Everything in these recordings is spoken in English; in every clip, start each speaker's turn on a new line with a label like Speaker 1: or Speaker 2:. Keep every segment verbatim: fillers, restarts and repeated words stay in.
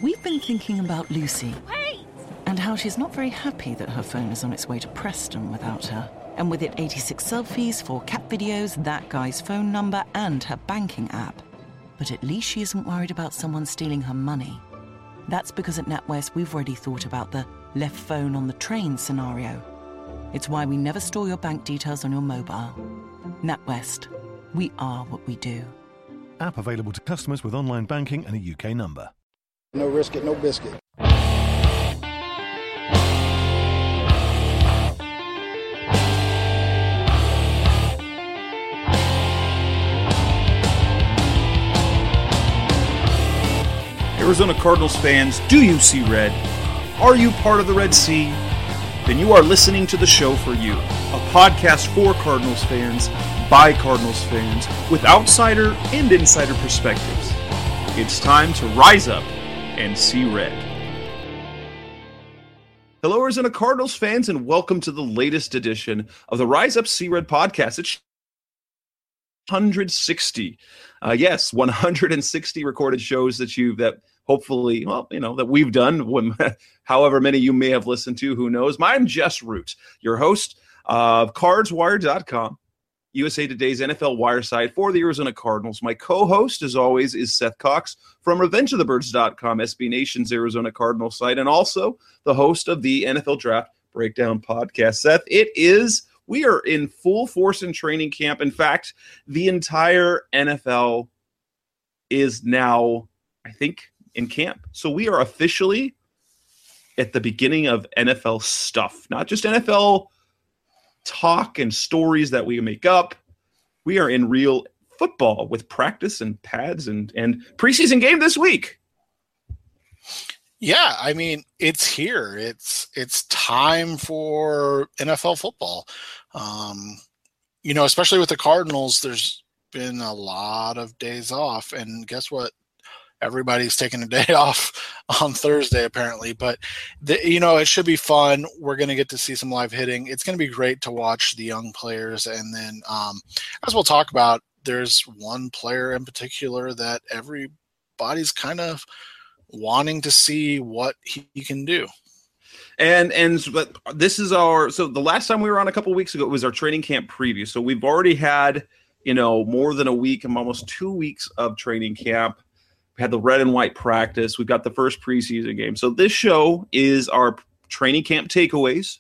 Speaker 1: We've been thinking about Lucy.
Speaker 2: Wait!
Speaker 1: And how she's not very happy that her phone is on its way to Preston without her. And with it eighty-six selfies, four cat videos, that guy's phone number, and her banking app. But at least she isn't worried about someone stealing her money. That's because at NatWest we've already thought about the left phone on the train scenario. It's why we never store your bank details on your mobile. NatWest. We are what we do.
Speaker 3: App available to customers with online banking and a U K number.
Speaker 4: No risk it, no biscuit.
Speaker 5: Arizona Cardinals fans, do you see red? Are you part of the Red Sea? Then you are listening to the show for you. A podcast for Cardinals fans, by Cardinals fans, with outsider and insider perspectives. It's time to rise up and see red. Hello, Arizona Cardinals fans, and welcome to the latest edition of the Rise Up See Red podcast. It's one hundred sixty. Uh, yes, one hundred sixty recorded shows that you've, that hopefully, well, you know, that we've done, when, however many you may have listened to, who knows. I'm Jess Root, your host of Cards Wire dot com, U S A Today's N F L Wire site for the Arizona Cardinals. My co-host, as always, is Seth Cox from Revenge of the Birds dot com, S B Nation's Arizona Cardinals site, and also the host of the N F L Draft Breakdown podcast. Seth, it is, we are in full force in training camp. In fact, the entire N F L is now, I think, in camp. So we are officially at the beginning of N F L stuff, not just N F L talk and stories that we make up. We are in real football with practice and pads and, and preseason game this week.
Speaker 6: Yeah, I mean, it's here. It's it's time for N F L football. Um, you know, especially with the Cardinals, there's been a lot of days off. And guess what? Everybody's taking a day off on Thursday, apparently. But, the, you know, it should be fun. We're going to get to see some live hitting. It's going to be great to watch the young players. And then, um, as we'll talk about, there's one player in particular that everybody's kind of wanting to see what he, he can do.
Speaker 5: And and but this is our, so the last time we were on a couple of weeks ago, it was our training camp preview. So we've already had, you know, more than a week and almost two weeks of training camp. We had the red and white practice. We've got the first preseason game. So this show is our training camp takeaways.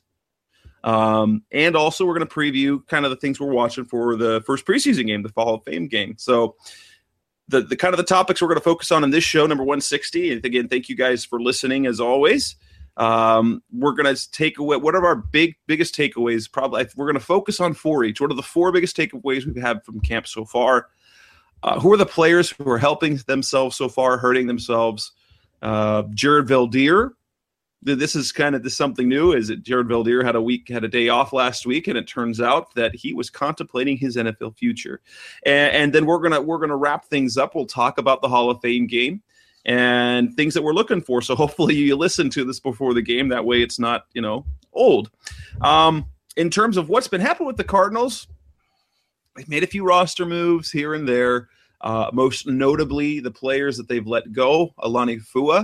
Speaker 5: Um, and also we're going to preview kind of the things we're watching for the first preseason game, the Hall of Fame game. So the, the kind of the topics we're going to focus on in this show, number one sixty. And again, thank you guys for listening as always. Um, we're going to take away, what are our big, biggest takeaways? Probably we're going to focus on four each. What are the four biggest takeaways we've had from camp so far? Uh, who are the players who are helping themselves so far, hurting themselves? Uh, Jared Veldheer. This is kind of this something new. Is that Jared Veldheer had a week, had a day off last week, and it turns out that he was contemplating his N F L future. And, and then we're gonna we're gonna wrap things up. We'll talk about the Hall of Fame game and things that we're looking for. So hopefully you listen to this before the game. That way it's not, you know, old. Um, in terms of what's been happening with the Cardinals, they've made a few roster moves here and there. Uh, most notably, the players that they've let go. Alani Fua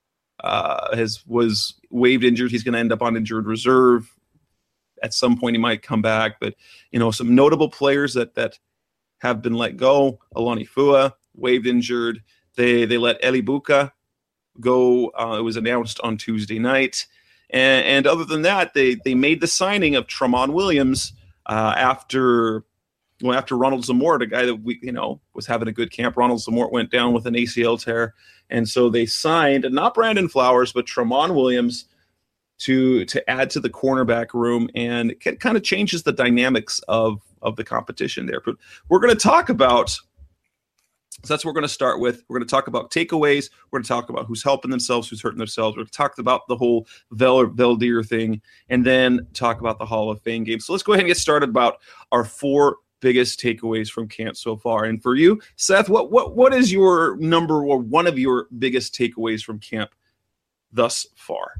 Speaker 5: uh, has was waived injured. He's going to end up on injured reserve. At some point, he might come back. But, you know, some notable players that that have been let go. Alani Fua, waived injured. They they let Eli Buka go. Uh, it was announced on Tuesday night. And, and other than that, they they made the signing of Tramon Williams uh, after – Well, after Ronald Zamora, a guy that we, you know, was having a good camp, Ronald Zamora went down with an A C L tear, and so they signed not Brandon Flowers but Tramon Williams to to add to the cornerback room, and it kind of changes the dynamics of of the competition there. But we're going to talk about, so that's what we're going to start with. We're going to talk about takeaways. We're going to talk about who's helping themselves, who's hurting themselves. We're going to talk about the whole Vel- Veldheer thing, and then talk about the Hall of Fame game. So let's go ahead and get started about our four biggest takeaways from camp so far. And for you, Seth, what what what is your number or one of your biggest takeaways from camp thus far?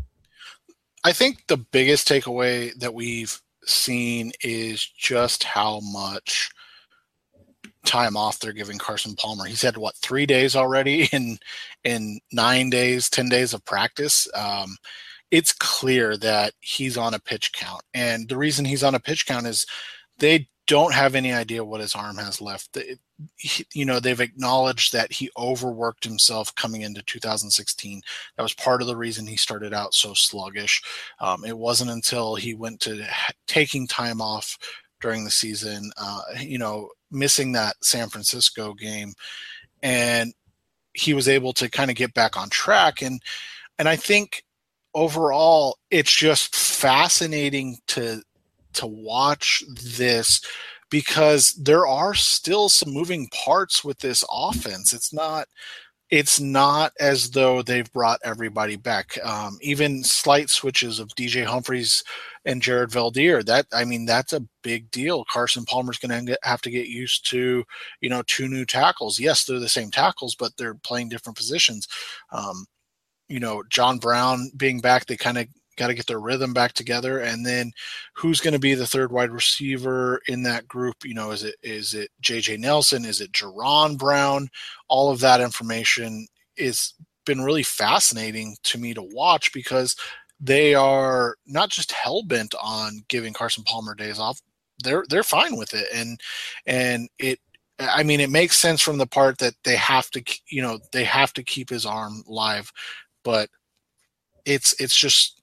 Speaker 6: I think the biggest takeaway that we've seen is just how much time off they're giving Carson Palmer. He's had what three days already in in nine days, ten days of practice. Um, it's clear that he's on a pitch count, and the reason he's on a pitch count is they don't have any idea what his arm has left. It, he, you know, they've acknowledged that he overworked himself coming into two thousand sixteen. That was part of the reason he started out so sluggish. Um, it wasn't until he went to ha- taking time off during the season, uh, you know, missing that San Francisco game, and he was able to kind of get back on track. And, and I think overall it's just fascinating to, to watch this, because there are still some moving parts with this offense. It's not, it's not as though they've brought everybody back. Um, even slight switches of D J Humphries and Jared Valdir, that, I mean, that's a big deal. Carson Palmer's going to have to get used to, you know, two new tackles. Yes, they're the same tackles, but they're playing different positions. Um, you know, John Brown being back, they kind of got to get their rhythm back together. And then who's going to be the third wide receiver in that group? You know, is it, is it J J Nelson? Is it Jerron Brown? All of that information is been really fascinating to me to watch, because they are not just hell-bent on giving Carson Palmer days off. They're, they're fine with it. And, and it, I mean, it makes sense from the part that they have to, you know, they have to keep his arm live, but it's, it's just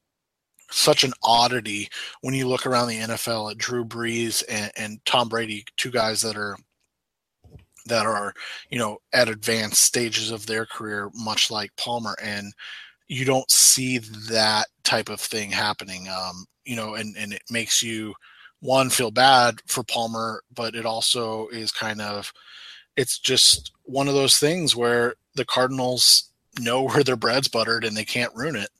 Speaker 6: such an oddity when you look around the N F L at Drew Brees and, and Tom Brady, two guys that are, that are, you know, at advanced stages of their career, much like Palmer, and you don't see that type of thing happening. Um, you know, and, and it makes you, one, feel bad for Palmer, but it also is kind of, it's just one of those things where the Cardinals know where their bread's buttered and they can't ruin it.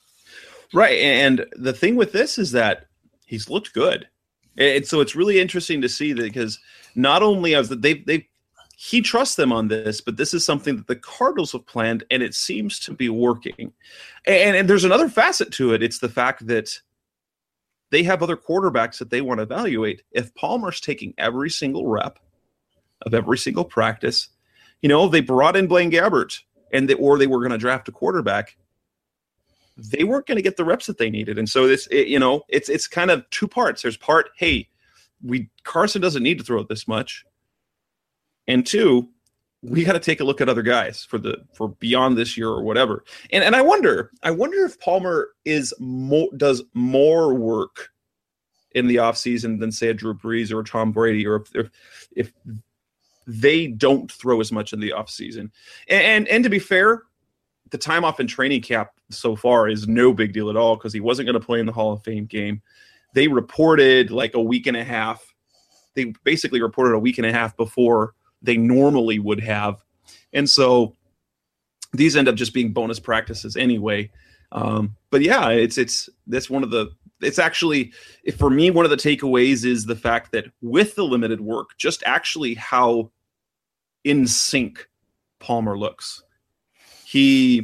Speaker 5: Right. And the thing with this is that he's looked good. And so it's really interesting to see that, because not only as they they he trusts them on this, but this is something that the Cardinals have planned, and it seems to be working. And, and there's another facet to it. It's the fact that they have other quarterbacks that they want to evaluate. If Palmer's taking every single rep of every single practice, you know, they brought in Blaine Gabbert, and they, or they were going to draft a quarterback, they weren't going to get the reps that they needed. And so this, it, you know, it's it's kind of two parts. There's part, hey, we Carson doesn't need to throw it this much. And two, we got to take a look at other guys for the for beyond this year or whatever. And and I wonder, I wonder if Palmer is more does more work in the offseason than, say, a Drew Brees or a Tom Brady, or if if, if they don't throw as much in the offseason. And, and and to be fair, the time off in training camp so far is no big deal at all, because he wasn't going to play in the Hall of Fame game. They reported like a week and a half. They basically reported a week and a half before they normally would have. And so these end up just being bonus practices anyway. Um, but yeah, it's, it's, that's one of the, it's actually, for me, one of the takeaways is the fact that with the limited work, just actually how in sync Palmer looks. He,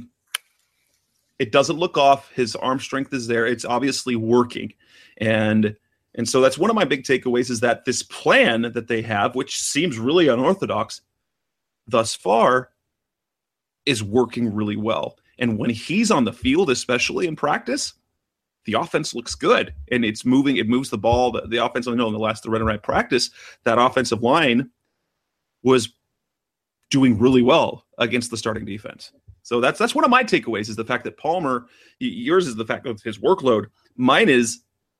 Speaker 5: it doesn't look off. His arm strength is there. It's obviously working. And, And so that's one of my big takeaways, is that this plan that they have, which seems really unorthodox thus far, is working really well. And when he's on the field, especially in practice, the offense looks good, and it's moving. It moves the ball. The, the offense, I know in the last the run and right practice, that offensive line was doing really well against the starting defense. So that's that's one of my takeaways, is the fact that Palmer, yours is the fact of his workload. Mine is,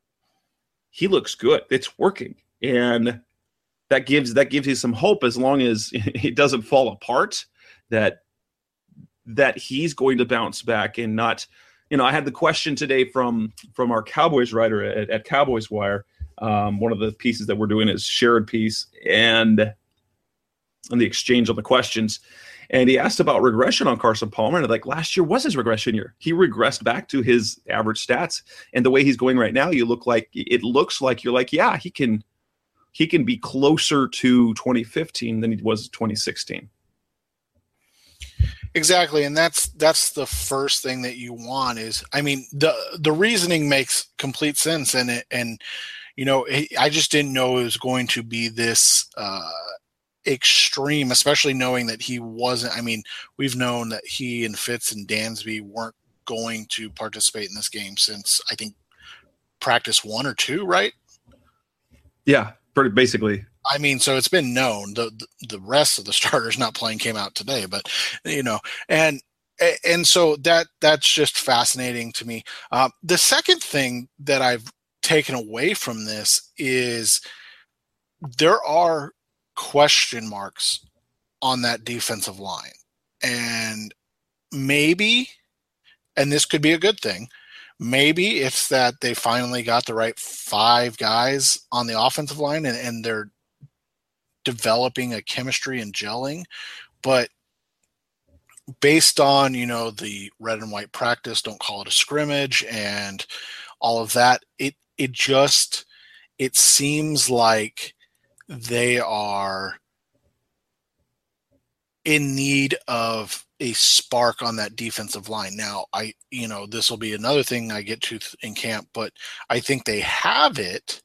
Speaker 5: he looks good. It's working. And that gives that gives you some hope, as long as it doesn't fall apart, that that he's going to bounce back and not, you know, I had the question today from from our Cowboys writer at, at Cowboys Wire. Um, one of the pieces that we're doing is shared piece, and on the exchange on the questions. And he asked about regression on Carson Palmer. And like, last year was his regression year. He regressed back to his average stats. And the way he's going right now, you look like it looks like you're like, yeah, he can he can be closer to twenty fifteen than he was twenty sixteen.
Speaker 6: Exactly. And that's that's the first thing that you want is, I mean, the the reasoning makes complete sense. And it, and, you know, I just didn't know it was going to be this uh extreme, especially knowing that he wasn't. I mean, we've known that he and Fitz and Dansby weren't going to participate in this game since I think practice one or two, right?
Speaker 5: Yeah, pretty basically.
Speaker 6: I mean, so it's been known. The the rest of the starters not playing came out today, but you know, and and so that that's just fascinating to me. Uh, the second thing that I've taken away from this is there are question marks on that defensive line, and maybe, and this could be a good thing, maybe it's that they finally got the right five guys on the offensive line and, and they're developing a chemistry and gelling. But based on, you know, the red and white practice, don't call it a scrimmage, and all of that, it it just it seems like they are in need of a spark on that defensive line. Now, I, you know, this will be another thing I get to in camp, but I think they have it.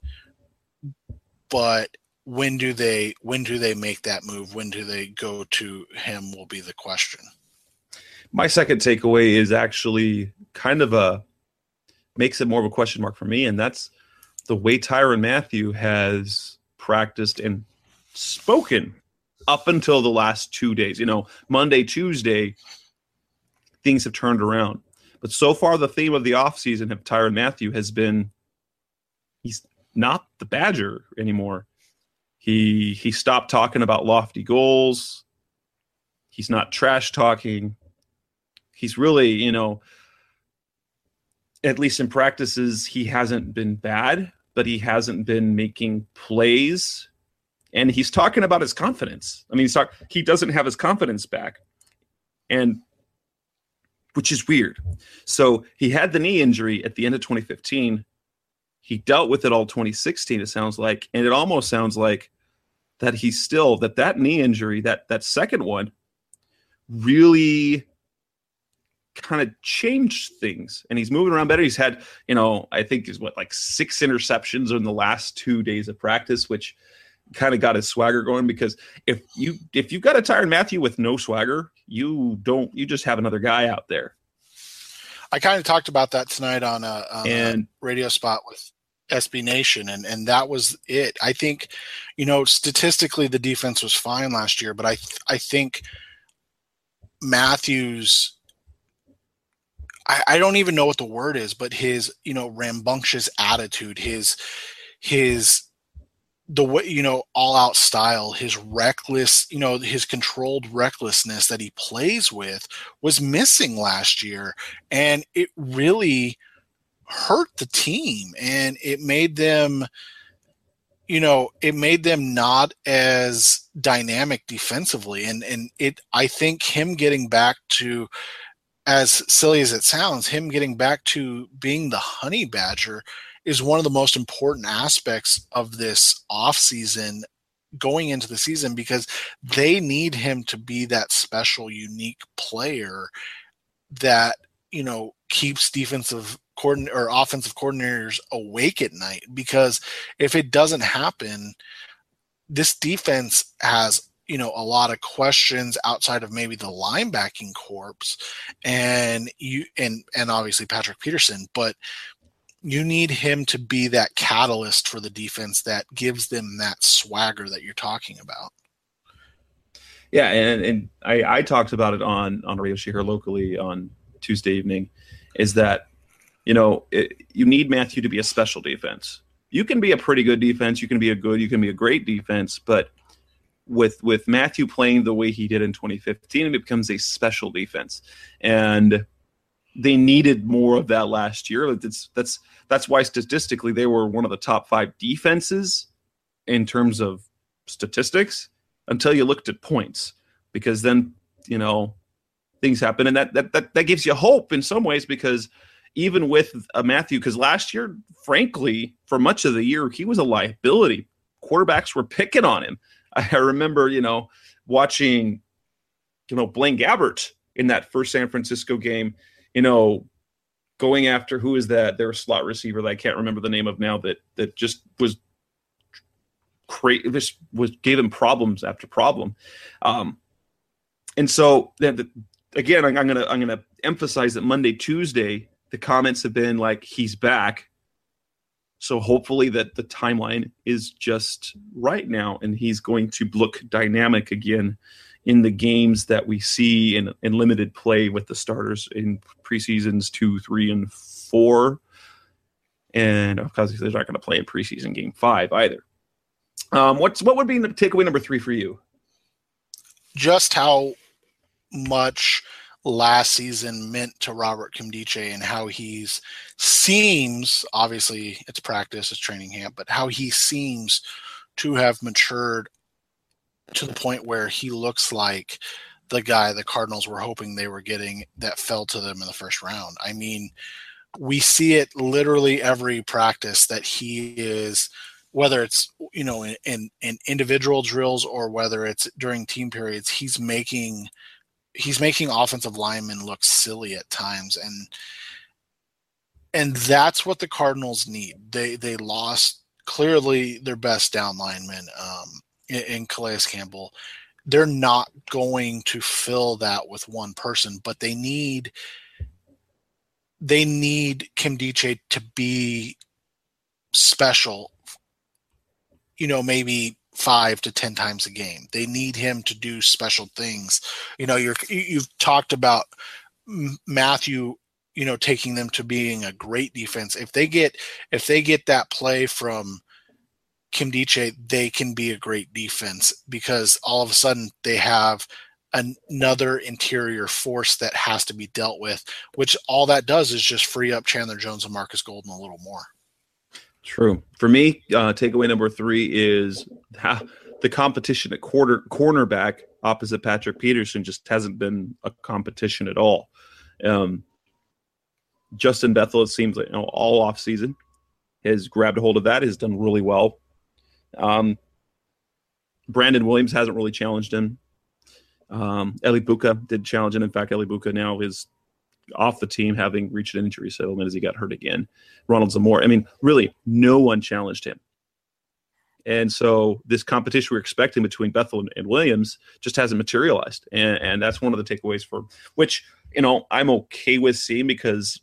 Speaker 6: But when do they, when do they make that move? When do they go to him will be the question.
Speaker 5: My second takeaway is actually kind of a, makes it more of a question mark for me. And that's the way Tyrann Mathieu has practiced and spoken up until the last two days. You know, Monday, Tuesday, things have turned around. But so far, the theme of the offseason of Tyrann Mathieu has been he's not the Badger anymore. He he stopped talking about lofty goals. He's not trash talking. He's really, you know, at least in practices, he hasn't been bad, but he hasn't been making plays. And he's talking about his confidence. I mean, he's talk, he doesn't have his confidence back, and which is weird. So he had the knee injury at the end of twenty fifteen. He dealt with it all twenty sixteen, it sounds like. And it almost sounds like that he's still, that that knee injury, that that second one, really kind of changed things. And he's moving around better. He's had, you know, I think is what, like six interceptions in the last two days of practice, which kind of got his swagger going. Because if you if you've got a Tyrann Mathieu with no swagger, you don't you just have another guy out there.
Speaker 6: I kind of talked about that tonight on a, on
Speaker 5: and,
Speaker 6: a radio spot with S B Nation, and and that was it. I think, you know, statistically the defense was fine last year, but I th- I think Matthews, I, I don't even know what the word is, but his, you know, rambunctious attitude, his his the way, you know, all out style, his reckless, you know, his controlled recklessness that he plays with was missing last year. And it really hurt the team, and it made them, you know, it made them not as dynamic defensively. And, and it, I think him getting back to, as silly as it sounds, him getting back to being the honey badger is one of the most important aspects of this offseason going into the season, because they need him to be that special, unique player that, you know, keeps defensive coordinator or offensive coordinators awake at night. Because if it doesn't happen, this defense has, you know, a lot of questions outside of maybe the linebacking corps and you, and, and obviously Patrick Peterson, but you need him to be that catalyst for the defense that gives them that swagger that you're talking about.
Speaker 5: Yeah, and, and I, I talked about it on, on a radio show here locally on Tuesday evening, is that, you know, it, you need Mathieu to be a special defense. You can be a pretty good defense, you can be a good, you can be a great defense, but with with Mathieu playing the way he did in twenty fifteen, it becomes a special defense. And they needed more of that last year. That's that's that's why statistically they were one of the top five defenses in terms of statistics until you looked at points, because then, you know, things happen, and that that that, that gives you hope in some ways, because even with a Mathieu, because last year, frankly, for much of the year, he was a liability. Quarterbacks were picking on him. I remember, you know, watching, you know, Blaine Gabbert in that first San Francisco game, you know, going after, who is that? Their slot receiver that I can't remember the name of now, that that just was cra- just was gave him problems after problem. Um, and so the, the, again, I'm, I'm gonna I'm gonna emphasize that Monday, Tuesday, the comments have been like he's back. So hopefully that the timeline is just right now, and he's going to look dynamic again in the games that we see in, in limited play with the starters in preseasons two, three, and four. And of course, they're not going to play in preseason game five either. Um, what's what would be the takeaway number three for you?
Speaker 6: Just how much last season meant to Robert Nkemdiche and how he's seems, obviously it's practice, it's training camp, but how he seems to have matured to the point where he looks like the guy the Cardinals were hoping they were getting that fell to them in the first round. I mean, we see it literally every practice that he is, whether it's, you know, in, in, in individual drills or whether it's during team periods, he's making he's making offensive linemen look silly at times. And, and that's what the Cardinals need. They, they lost clearly their best down lineman um, in, in Calais Campbell. They're not going to fill that with one person, but they need, they need Nkemdiche to be special, you know, maybe five to ten times a game. They need him to do special things. You know, you're, you've talked about Matthew, you know, taking them to being a great defense. If they get, if they get that play from Nkemdiche, they can be a great defense because all of a sudden they have another interior force that has to be dealt with, which all that does is just free up Chandler Jones and Marcus Golden a little more.
Speaker 5: True. For me, uh, takeaway number three is how the competition at quarter cornerback opposite Patrick Peterson just hasn't been a competition at all. Um, Justin Bethel, it seems like, you know, all off season has grabbed a hold of that, has done really well. Um, Brandon Williams hasn't really challenged him. Um, Eli Buka did challenge him. In fact, Eli Buka now is off the team, having reached an injury settlement as he got hurt again. Ronald Zamora. I mean, really, no one challenged him. And so this competition we're expecting between Bethel and, and Williams just hasn't materialized. And, and that's one of the takeaways for which, you know, I'm okay with seeing because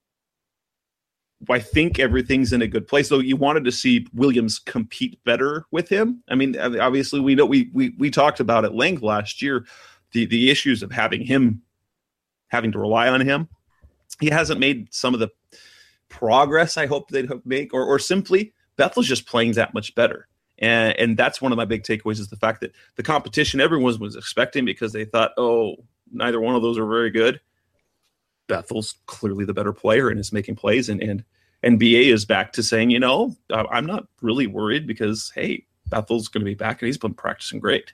Speaker 5: I think everything's in a good place. Though you wanted to see Williams compete better with him. I mean, obviously we know we we we talked about at length last year the the issues of having him having to rely on him. He hasn't made some of the progress I hope they'd make, or or simply Bethel's just playing that much better. And and that's one of my big takeaways is the fact that the competition everyone was expecting because they thought, oh, neither one of those are very good. Bethel's clearly the better player and is making plays, and and and B A is back to saying, you know, I'm not really worried because, hey, Bethel's going to be back and he's been practicing great.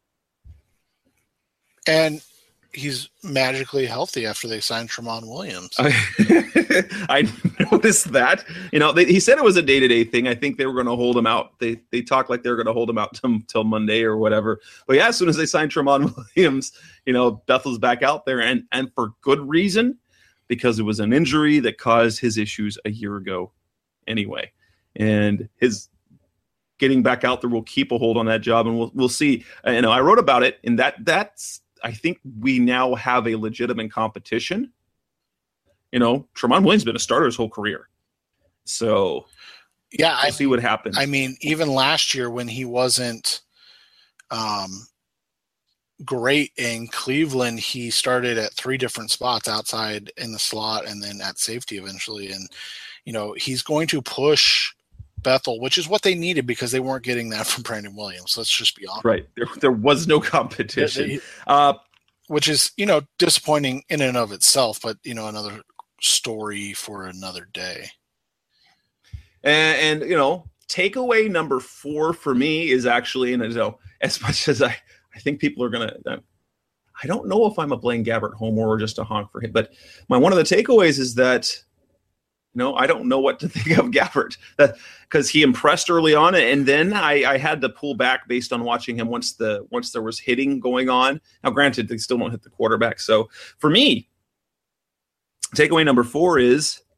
Speaker 6: And he's magically healthy after they signed Tramon Williams.
Speaker 5: I, I noticed that. You know, they, he said it was a day-to-day thing. I think they were going to hold him out. They they talked like they were going to hold him out till, till Monday or whatever. But yeah, as soon as they signed Tramon Williams, you know, Bethel's back out there, and and for good reason, because it was an injury that caused his issues a year ago anyway. And his getting back out there will keep a hold on that job, and we'll we'll see. Uh, you know, I wrote about it, and that that's I think we now have a legitimate competition. You know, Tramon Williams has been a starter his whole career. So
Speaker 6: yeah,
Speaker 5: we'll
Speaker 6: I
Speaker 5: see what happens.
Speaker 6: I mean, even last year when he wasn't um, great in Cleveland, he started at three different spots outside in the slot and then at safety eventually. And, you know, he's going to push Bethel, which is what they needed because they weren't getting that from Brandon Williams. Let's just be honest.
Speaker 5: Right. There, there was no competition. They, uh,
Speaker 6: which is, you know, disappointing in and of itself, but, you know, another story for another day.
Speaker 5: And, and you know, takeaway number four for me is actually, and you know, as much as I, I think people are going to, I don't know if I'm a Blaine Gabbert homer or just a honk for him, but my, one of the takeaways is that, you know, I don't know what to think of Gabbert, that because he impressed early on. And then I, I had to pull back based on watching him once the, once there was hitting going on. Now, granted, they still don't hit the quarterback. So for me, takeaway number four is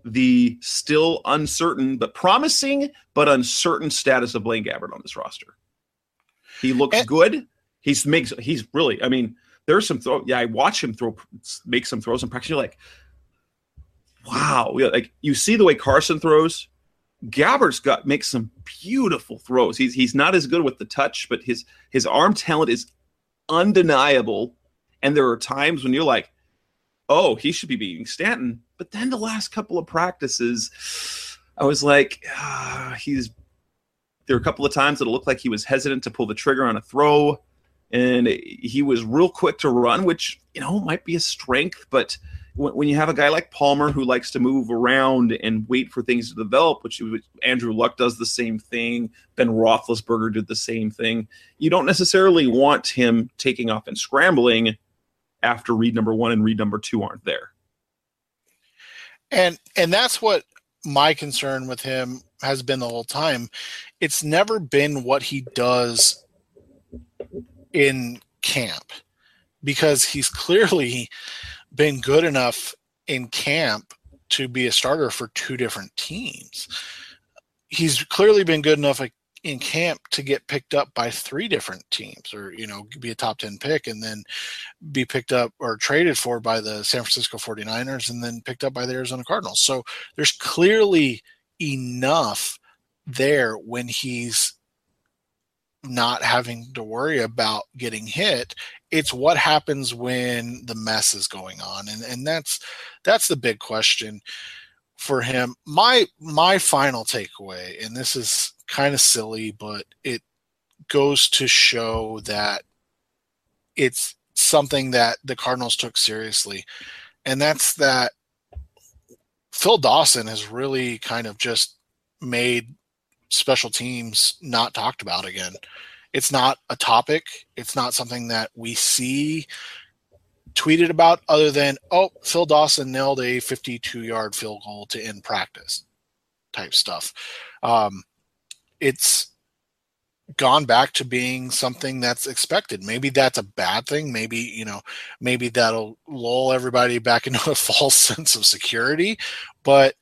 Speaker 5: the still uncertain but promising but uncertain status of Blaine Gabbert on this roster. He looks and- good. He's makes he's really. I mean, there's some throw. Yeah, I watch him throw, make some throws in practice. You're like, wow. Like you see the way Carson throws. Gabbert's got makes some beautiful throws. He's he's not as good with the touch, but his his arm talent is undeniable. And there are times when you're like, oh, he should be beating Stanton. But then the last couple of practices, I was like, ah, he's. There were a couple of times that it looked like he was hesitant to pull the trigger on a throw. And he was real quick to run, which, you know, might be a strength. But when, when you have a guy like Palmer who likes to move around and wait for things to develop, which Andrew Luck does the same thing, Ben Roethlisberger did the same thing, you don't necessarily want him taking off and scrambling after read number one and read number two aren't there.
Speaker 6: And and that's what my concern with him has been the whole time. It's never been what he does in camp, because he's clearly been good enough in camp to be a starter for two different teams. He's clearly been good enough in camp to get picked up by three different teams, or, you know, be a top ten pick and then be picked up or traded for by the San Francisco forty-niners and then picked up by the Arizona Cardinals. So there's clearly enough there when he's not having to worry about getting hit. It's what happens when the mess is going on. And, and that's, that's the big question for him. My, my final takeaway, and this is kind of silly, but it goes to show that it's something that the Cardinals took seriously. And that's that Phil Dawson has really kind of just made special teams not talked about again. It's not a topic. It's not something that we see tweeted about other than, oh, Phil Dawson nailed a fifty-two yard field goal to end practice type stuff. Um, it's gone back to being something that's expected. Maybe that's a bad thing. Maybe, you know, maybe that'll lull everybody back into a false sense of security, but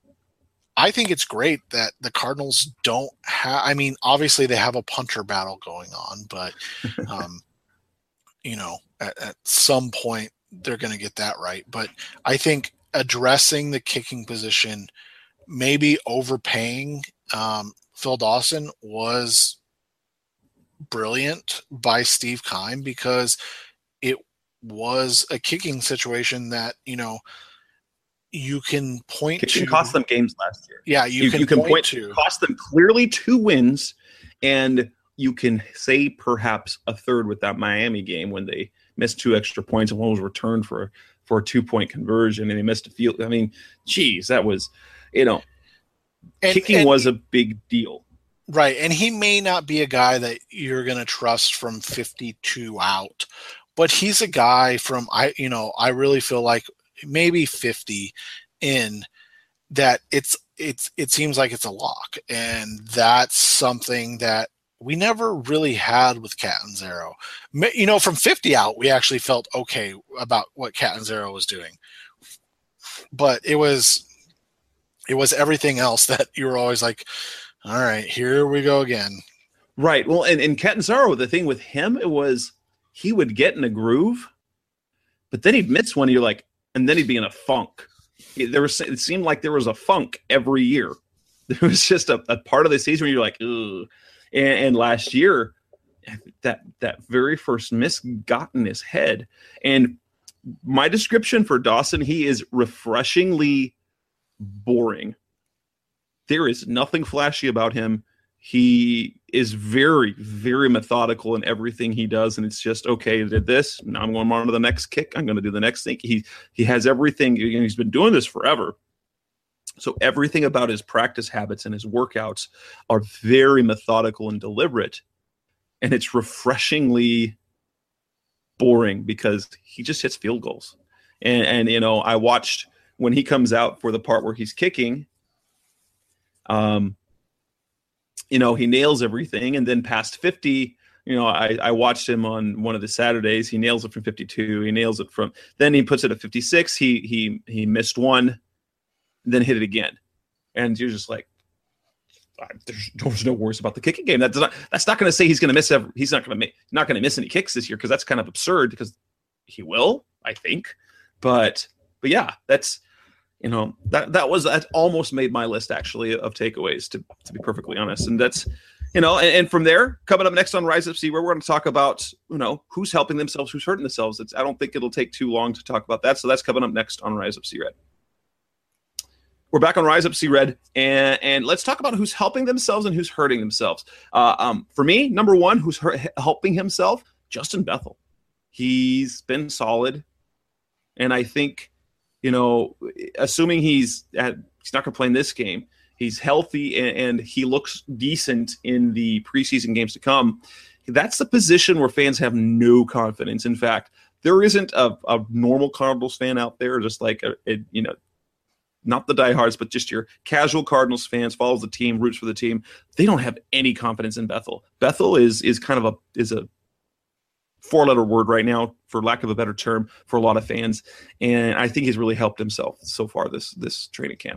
Speaker 6: I think it's great that the Cardinals don't have, I mean, obviously they have a punter battle going on, but, um, you know, at, at some point they're going to get that right. But I think addressing the kicking position, maybe overpaying um, Phil Dawson was brilliant by Steve Keim, because it was a kicking situation that, you know, you can point
Speaker 5: Kicking
Speaker 6: to.
Speaker 5: cost them games last year.
Speaker 6: Yeah, you,
Speaker 5: you
Speaker 6: can,
Speaker 5: you can
Speaker 6: point,
Speaker 5: point
Speaker 6: to.
Speaker 5: Cost them clearly two wins, and you can say perhaps a third with that Miami game when they missed two extra points and one was returned for for a two point conversion and they missed a field. I mean, geez, that was, you know,
Speaker 6: and,
Speaker 5: kicking
Speaker 6: and,
Speaker 5: was a big deal.
Speaker 6: Right, and he may not be a guy that you're going to trust from fifty-two out, but he's a guy from, I you know, I really feel like maybe fifty in that it's it's it seems like it's a lock, and that's something that we never really had with Catanzaro. You know, from fifty out, we actually felt okay about what Catanzaro was doing, but it was it was everything else that you were always like, all right, here we go again.
Speaker 5: Right. Well, and, and Catanzaro, the thing with him, it was he would get in a groove, but then he'd miss one. And you're like, and then he'd be in a funk. There was, it seemed like there was a funk every year. There was just a, a part of the season where you're like, ugh. And, and last year, that that very first miss got in his head. And my description for Dawson, he is refreshingly boring. There is nothing flashy about him. He is very, very methodical in everything he does, and it's just, okay, I did this, now I'm going on to the next kick, I'm going to do the next thing. He he has everything, he's been doing this forever. So everything about his practice habits and his workouts are very methodical and deliberate, and it's refreshingly boring because he just hits field goals. And, and you know, I watched when he comes out for the part where he's kicking, um, you know, he nails everything, and then past fifty, you know, I, I watched him on one of the Saturdays. He nails it from fifty-two. He nails it from, then he puts it at fifty-six. He, he, he missed one. and then hit it again. And you're just like, there's, there's no worries about the kicking game. That does not, that's not going to say he's going to miss every, he's not going to make, not going to miss any kicks this year, because that's kind of absurd, because he will, I think. But, but yeah, that's, you know, that, that was, that almost made my list actually of takeaways, to, to be perfectly honest. And that's, you know, and, and from there, coming up next on Rise Up See, where we're going to talk about, you know, who's helping themselves, who's hurting themselves. It's, I don't think it'll take too long to talk about that. So that's coming up next on Rise Up See Red. We're back on Rise Up See Red, and, and let's talk about who's helping themselves and who's hurting themselves. Uh, um, for me, number one, who's hurt, helping himself, Justin Bethel. He's been solid, and I think, you know, assuming he's at, he's not going to play in this game, he's healthy and, and he looks decent in the preseason games to come. That's the position where fans have no confidence. In fact, there isn't a, a normal Cardinals fan out there, just like a, a you know, not the diehards, but just your casual Cardinals fans, follows the team, roots for the team. They don't have any confidence in Bethel. Bethel is is kind of a is a four-letter word right now, for lack of a better term, for a lot of fans, and I think he's really helped himself so far this this training camp.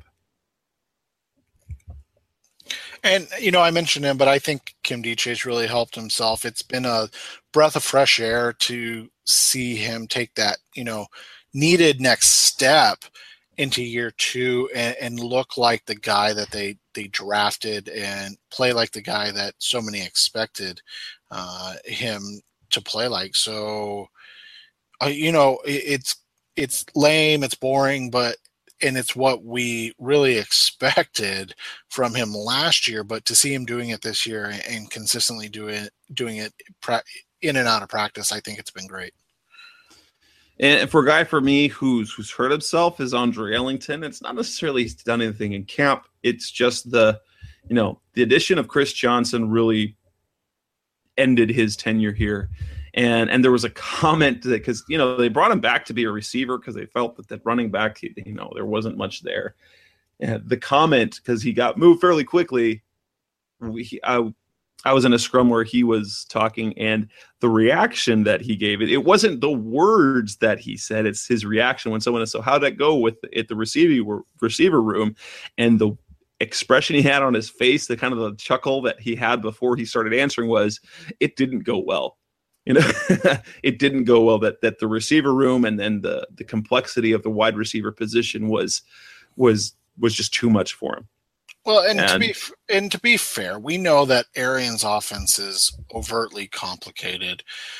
Speaker 6: And, you know, I mentioned him, but I think Kim Diche's really helped himself. It's been a breath of fresh air to see him take that, you know, needed next step into year two and, and look like the guy that they, they drafted and play like the guy that so many expected uh, him to play like. So, uh, you know, it, it's, it's lame, it's boring, but, and it's what we really expected from him last year, but to see him doing it this year and consistently doing it, doing it in and out of practice, I think it's been great.
Speaker 5: And for a guy for me who's who's hurt himself is Andre Ellington. It's not necessarily he's done anything in camp. It's just the, you know, the addition of Chris Johnson really ended his tenure here. And and there was a comment that, because, you know, they brought him back to be a receiver because they felt that that running back, you know, there wasn't much there. And the comment, because he got moved fairly quickly, we, I, I was in a scrum where he was talking, and the reaction that he gave, it, it wasn't the words that he said, it's his reaction when someone said, so how'd that go with at the receiver receiver room? And the expression he had on his face, the kind of the chuckle that he had before he started answering was, it didn't go well. You know, it didn't go well, that that the receiver room and then the the complexity of the wide receiver position was was was just too much for him.
Speaker 6: Well, and,
Speaker 5: and
Speaker 6: to be and to be fair, we know that Arians' offense is overtly complicated.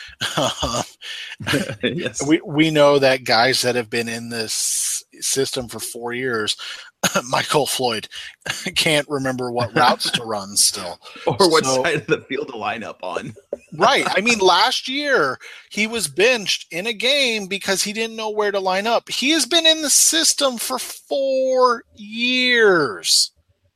Speaker 5: Yes.
Speaker 6: We we know that guys that have been in this system for four years, Michael Floyd, can't remember what routes to run still,
Speaker 5: or what so, side of the field to line up on.
Speaker 6: Right. I mean, last year he was benched in a game because he didn't know where to line up. He has been in the system for four years.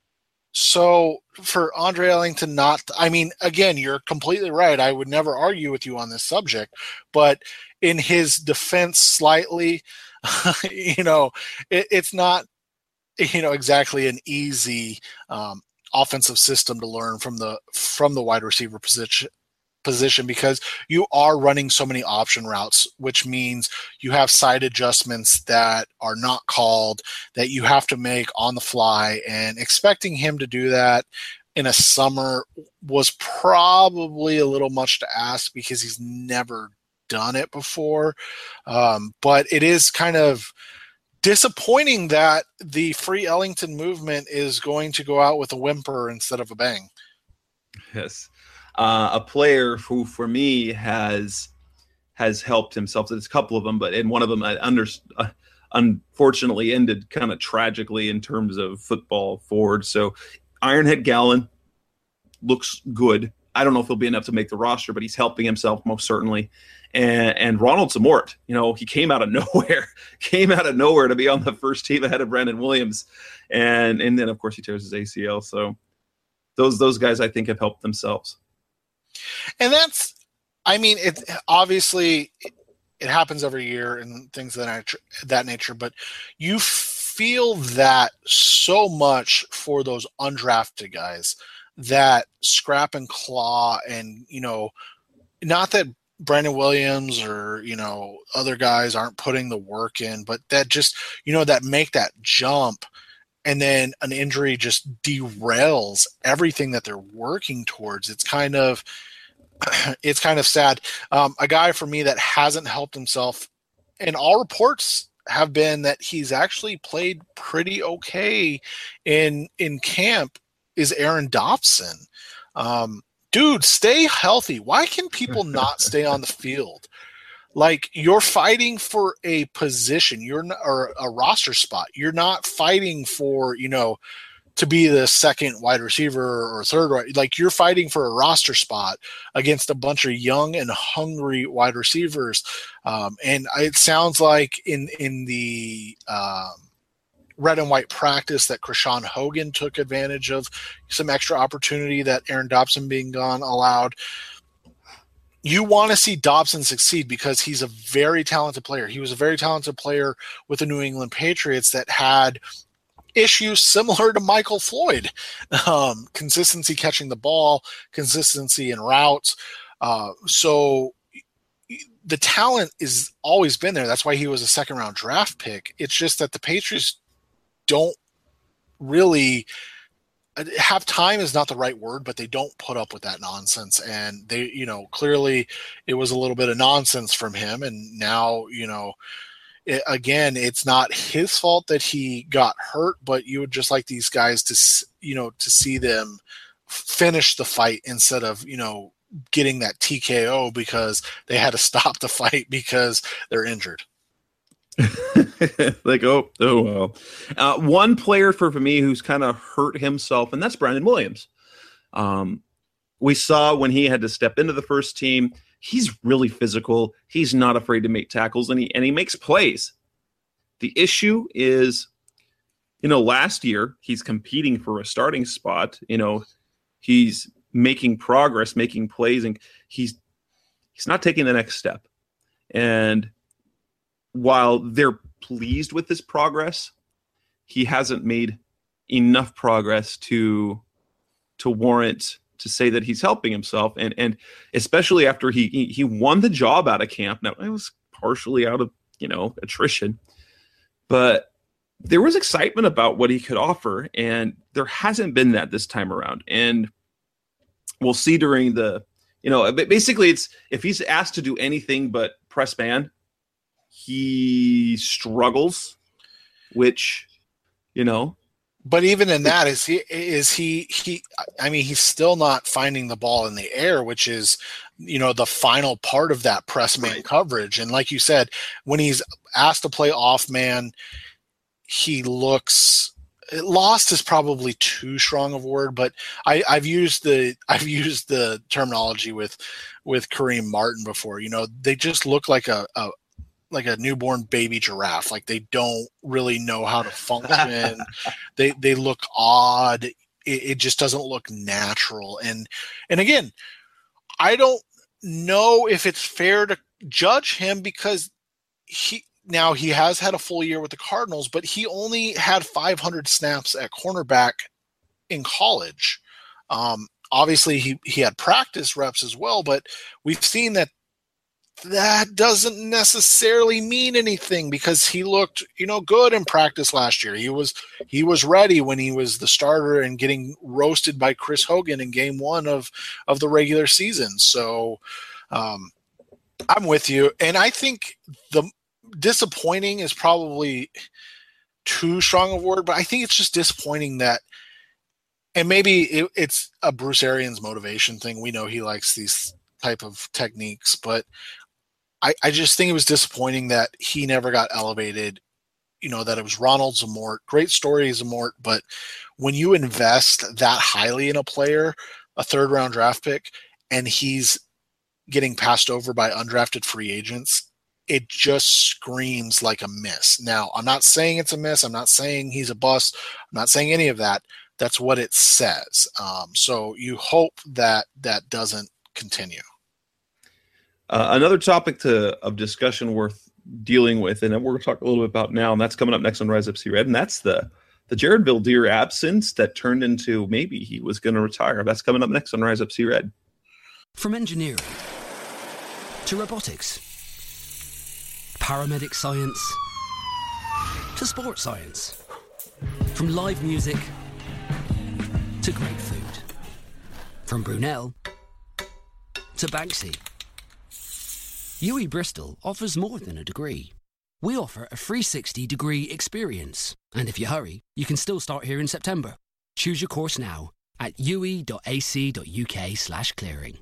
Speaker 6: So for Andre Ellington not, I mean, again, you're completely right. I would never argue with you on this subject, but in his defense slightly, you know, it, it's not, you know, exactly an easy um, offensive system to learn from the, from the wide receiver position. position because you are running so many option routes, which means you have side adjustments that are not called, that you have to make on the fly, and expecting him to do that in a summer was probably a little much to ask because he's never done it before. Um, but it is kind of disappointing that the free Ellington movement is going to go out with a whimper instead of a bang.
Speaker 5: Yes. Uh, a player who, for me, has has helped himself. There's a couple of them, but in one of them, I under, uh, unfortunately ended kind of tragically in terms of football forward. So, Ironhead Gallen looks good. I don't know if he'll be enough to make the roster, but he's helping himself most certainly. And, and Ronald Zamort, you know, he came out of nowhere, came out of nowhere to be on the first team ahead of Brandon Williams, and and then of course he tears his A C L. So, those those guys I think have helped themselves.
Speaker 6: And that's, I mean, it obviously it, it happens every year and things of that nature, that nature, but you feel that so much for those undrafted guys that scrap and claw, and, you know, not that Brandon Williams or, you know, other guys aren't putting the work in, but that just, you know, that make that jump and then an injury just derails everything that they're working towards. It's kind of, it's kind of sad. Um, a guy for me that hasn't helped himself, and all reports have been that he's actually played pretty okay in in camp, is Aaron Dobson. Um, dude, stay healthy. Why can people not stay on the field? Like, you're fighting for a position, you're not, or a roster spot. You're not fighting for, you know, to be the second wide receiver or third wide. Like, you're fighting for a roster spot against a bunch of young and hungry wide receivers. Um, and it sounds like in in the um, red and white practice that Krishan Hogan took advantage of some extra opportunity that Aaron Dobson being gone allowed. You want to see Dobson succeed because he's a very talented player. He was a very talented player with the New England Patriots that had issues similar to Michael Floyd. Um, consistency catching the ball, consistency in routes. Uh, so the talent is always been there. That's why he was a second round draft pick. It's just that the Patriots don't really have time is not the right word, but they don't put up with that nonsense. And they, you know, clearly it was a little bit of nonsense from him. And now, you know, it, again, it's not his fault that he got hurt, but you would just like these guys to, you know, to see them finish the fight instead of, you know, getting that T K O because they had to stop the fight because they're injured.
Speaker 5: Like, oh, oh well. Uh, one player for, for me who's kind of hurt himself, and that's Brandon Williams. Um, we saw when he had to step into the first team, he's really physical. He's not afraid to make tackles, and he and he makes plays. The issue is, you know, last year he's competing for a starting spot. You know, he's making progress, making plays, and he's he's not taking the next step. And while they're pleased with this progress, he hasn't made enough progress to to warrant to say that he's helping himself. And and especially after he he, he won the job out of camp. Now, it was partially out of, you know, attrition, but there was excitement about what he could offer, and there hasn't been that this time around. And we'll see during the, you know, basically it's if he's asked to do anything but press man, he struggles, which, you know.
Speaker 6: But even in that, is he, is he, he, I mean, he's still not finding the ball in the air, which is, you know, the final part of that press man right. coverage. And like you said, when he's asked to play off man, he looks, lost is probably too strong of a word, but I, I've used the, I've used the terminology with, with Kareem Martin before. You know, they just look like a, a like a newborn baby giraffe. Like, they don't really know how to function. they they look odd. It, it just doesn't look natural. And and again, I don't know if it's fair to judge him because he now he has had a full year with the Cardinals, but he only had five hundred snaps at cornerback in college. Um, obviously, he he had practice reps as well, but we've seen that that doesn't necessarily mean anything because he looked, you know, good in practice last year. He was he was ready when he was the starter and getting roasted by Chris Hogan in game one of, of the regular season. So um, I'm with you. And I think the disappointing is probably too strong a word, but I think it's just disappointing that, and maybe it, it's a Bruce Arians motivation thing. We know he likes these type of techniques, but I, I just think it was disappointing that he never got elevated, you know, that it was Ronald Zamort. Great story, Zamort, but when you invest that highly in a player, a third round draft pick, and he's getting passed over by undrafted free agents, it just screams like a miss. Now, I'm not saying it's a miss. I'm not saying he's a bust. I'm not saying any of that. That's what it says. Um, so you hope that that doesn't continue.
Speaker 5: Uh, another topic to of discussion worth dealing with, and we're going to talk a little bit about now, and that's coming up next on Rise Up See Red, and that's the the Jared Veldheer absence that turned into maybe he was going to retire. That's coming up next on Rise Up See Red.
Speaker 2: From engineering to robotics, paramedic science to sports science, From live music to great food. From Brunel to Banksy. U E Bristol offers more than a degree. We offer a three sixty degree experience. And if you hurry, you can still start here in September. Choose your course now at ue.ac.uk slash clearing.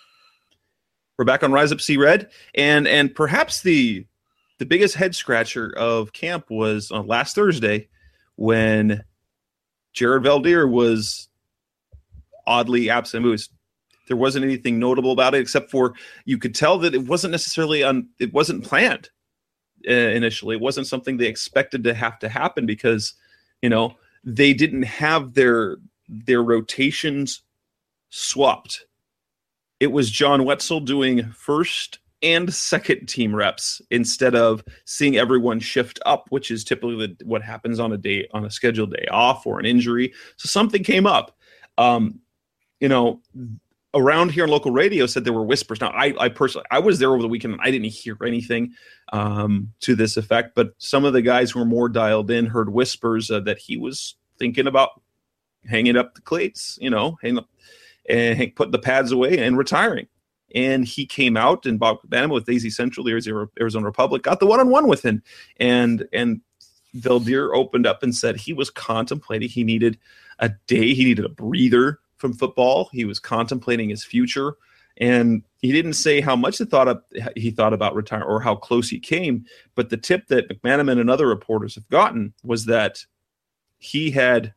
Speaker 5: We're back on Rise Up See Red, and and perhaps the the biggest head scratcher of camp was on last Thursday when Jared Valdir was oddly absent. It was, there wasn't anything notable about it except for you could tell that it wasn't necessarily on. It wasn't planned uh, initially. It wasn't something they expected to have to happen because you know they didn't have their their rotations swapped. It was John Wetzel doing first and second team reps instead of seeing everyone shift up, which is typically the, what happens on a day on a scheduled day off or an injury. So something came up. Um, you know, around here on local radio said there were whispers. Now, I, I personally, I was there over the weekend and I didn't hear anything um, to this effect, but some of the guys who were more dialed in heard whispers uh, that he was thinking about hanging up the cleats, you know, hanging up and put the pads away and retiring. And he came out, and Bob Bannerman with A Z Central, the Arizona Republic, got the one-on-one with him. And and Valdir opened up and said he was contemplating, he needed a day, he needed a breather from football. He was contemplating his future. And he didn't say how much he thought of, he thought about retiring or how close he came. But the tip that McManaman and other reporters have gotten was that he had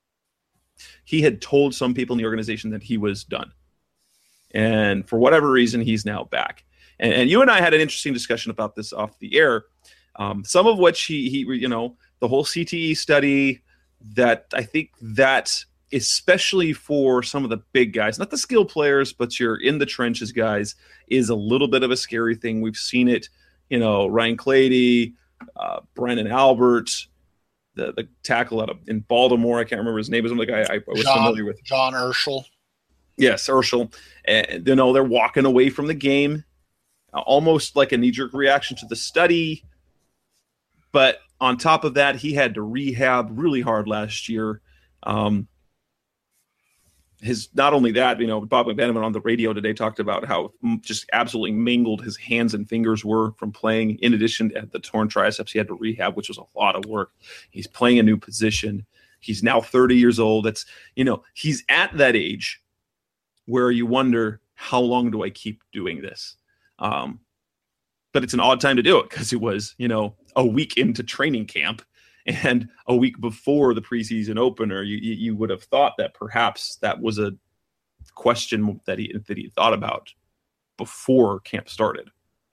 Speaker 5: he had told some people in the organization that he was done. And for whatever reason, he's now back. And, and you and I had an interesting discussion about this off the air. Um, some of which he, he, you know, the whole C T E study that I think that especially for some of the big guys, not the skill players, but you're in the trenches guys, is a little bit of a scary thing. We've seen it, you know, Ryan Clady, uh, Brandon Albert, the the tackle out of in Baltimore. I can't remember his name. It was the guy I, I was
Speaker 6: John,
Speaker 5: familiar with.
Speaker 6: John Urschel.
Speaker 5: Yes, Urschel. And, you know, they're walking away from the game, uh, almost like a knee-jerk reaction to the study. But on top of that, he had to rehab really hard last year. Um, his not only that, you know, Bob McManaman on the radio today talked about how just absolutely mangled his hands and fingers were from playing. In addition to the torn triceps, he had to rehab, which was a lot of work. He's playing a new position. He's now thirty years old. That's, you know, he's at that age where you wonder, how long do I keep doing this? Um, but it's an odd time to do it because it was, you know, a week into training camp and a week before the preseason opener. You, you, you would have thought that perhaps that was a question that he that he thought about before camp started.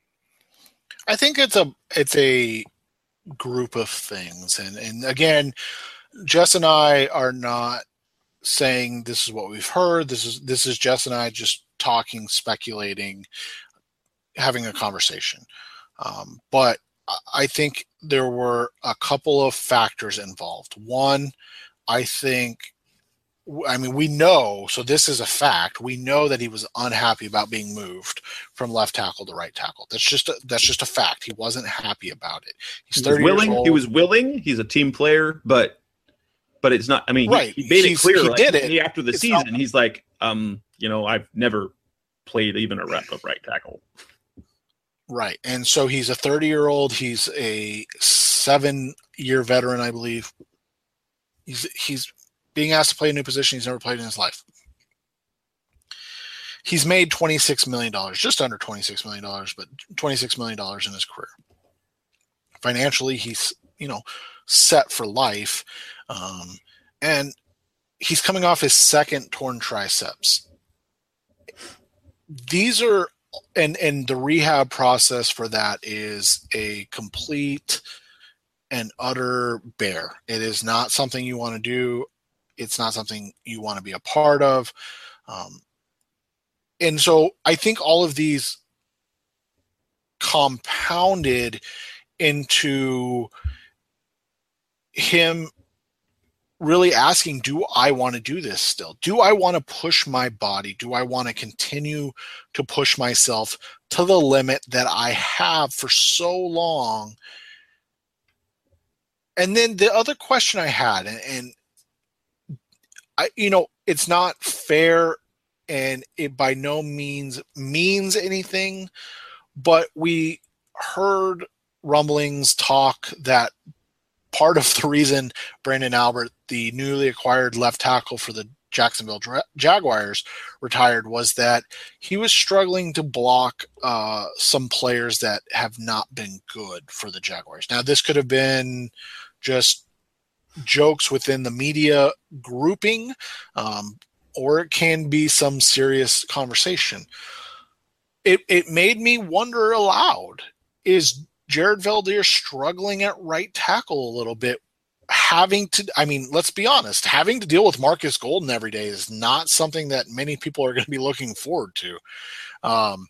Speaker 6: I think it's a it's a group of things, and and again, Jess and I are not saying this is what we've heard. This is this is Jess and I just talking, speculating, having a conversation. Um, but I think there were a couple of factors involved. One, I think, I mean, we know, so this is a fact. We know that he was unhappy about being moved from left tackle to right tackle. That's just a, that's just a fact. He wasn't happy about it. He's thirty
Speaker 5: he was willing.
Speaker 6: years old.
Speaker 5: He was willing. He's a team player, but but it's not. I mean,
Speaker 6: right.
Speaker 5: he, he made
Speaker 6: He's,
Speaker 5: it clear.
Speaker 6: He
Speaker 5: like,
Speaker 6: did it
Speaker 5: after the
Speaker 6: it's
Speaker 5: season.
Speaker 6: not,
Speaker 5: he's like, um, you know, I've never played even a rep of right tackle.
Speaker 6: Right. And so he's a thirty-year-old. He's a seven-year veteran, I believe. He's he's being asked to play a new position he's never played in his life. He's made twenty-six million dollars, just under twenty-six million dollars, but twenty-six million dollars in his career. Financially, he's, you know, set for life. Um, and he's coming off his second torn triceps. These are And and the rehab process for that is a complete and utter bear. It is not something you want to do. It's not something you want to be a part of. Um, and so I think all of these compounded into him really asking, do I want to do this still? Do I want to push my body? Do I want to continue to push myself to the limit that I have for so long and then the other question I had, and, and I, you know, it's not fair, and it by no means means anything, but we heard rumblings talk that part of the reason Brandon Albert, the newly acquired left tackle for the Jacksonville Jaguars, retired was that he was struggling to block uh, some players that have not been good for the Jaguars. Now, this could have been just jokes within the media grouping, um, or it can be some serious conversation. It, it made me wonder aloud, is Jared Veldheer struggling at right tackle a little bit? Having to, I mean, let's be honest, having to deal with Marcus Golden every day is not something that many people are going to be looking forward to. Um,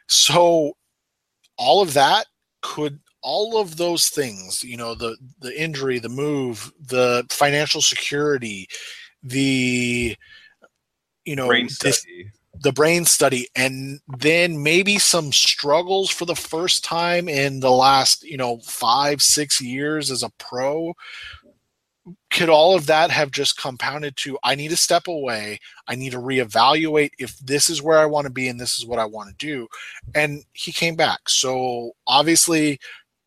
Speaker 6: so all of that could, all of those things, you know, the, the injury, the move, the financial security, the, you know,
Speaker 5: brain
Speaker 6: this,
Speaker 5: study.
Speaker 6: the brain study, and then maybe some struggles for the first time in the last, you know, five, six years as a pro. Could all of that have just compounded to, I need to step away. I need to reevaluate if this is where I want to be and this is what I want to do. And he came back. So obviously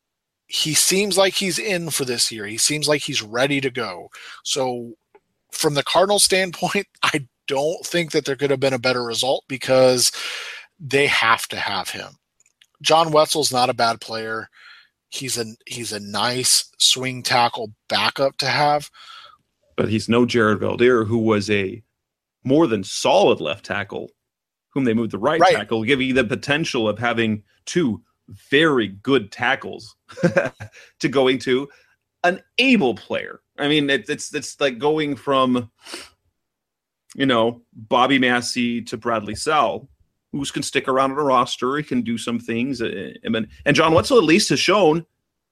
Speaker 6: he seems like he's in for this year. He seems like he's ready to go. So from the Cardinals standpoint, I don't think that there could have been a better result because they have to have him. John Wetzel's not a bad player. He's a he's a nice swing tackle backup to have.
Speaker 5: But he's no Jared Veldheer, who was a more than solid left tackle, whom they moved to right, right. tackle, giving you the potential of having two very good tackles to going to an able player. I mean, it, it's it's like going from, you know, Bobby Massey to Bradley Sowell, who can stick around on a roster. He can do some things. I mean, and John Wetzel at least has shown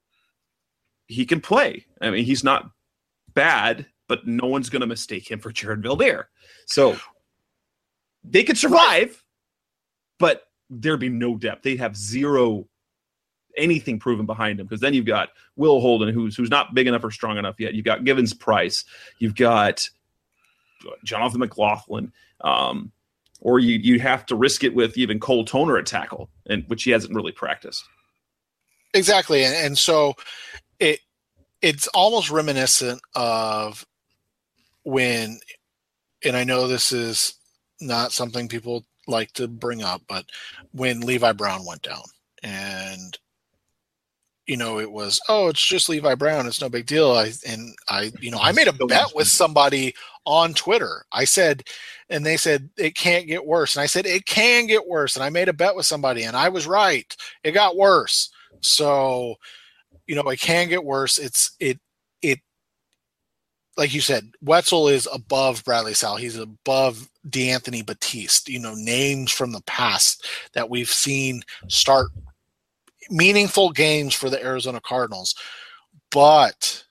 Speaker 5: he can play. I mean, he's not bad, but no one's going to mistake him for Jared Veldheer. So they could survive, but there'd be no depth. They'd have zero anything proven behind him, because then you've got Will Holden, who's who's not big enough or strong enough yet. You've got Givens Price. You've got Jonathan McLaughlin. Um, or you you have to risk it with even Cole Toner at tackle, and which he hasn't really practiced.
Speaker 6: Exactly, and, and so it it's almost reminiscent of when, and I know this is not something people like to bring up, but when Levi Brown went down, and you know, it was, oh, it's just Levi Brown, it's no big deal. I and I, you know, I made a bet with somebody on Twitter. I said, and they said it can't get worse, and I said it can get worse, and I made a bet with somebody, and I was right. It got worse. So, you know, it can get worse. It's it it like you said, Wetzel is above Bradley Sowell. He's above DeAnthony Batiste. You know, names from the past that we've seen start meaningful games for the Arizona Cardinals. But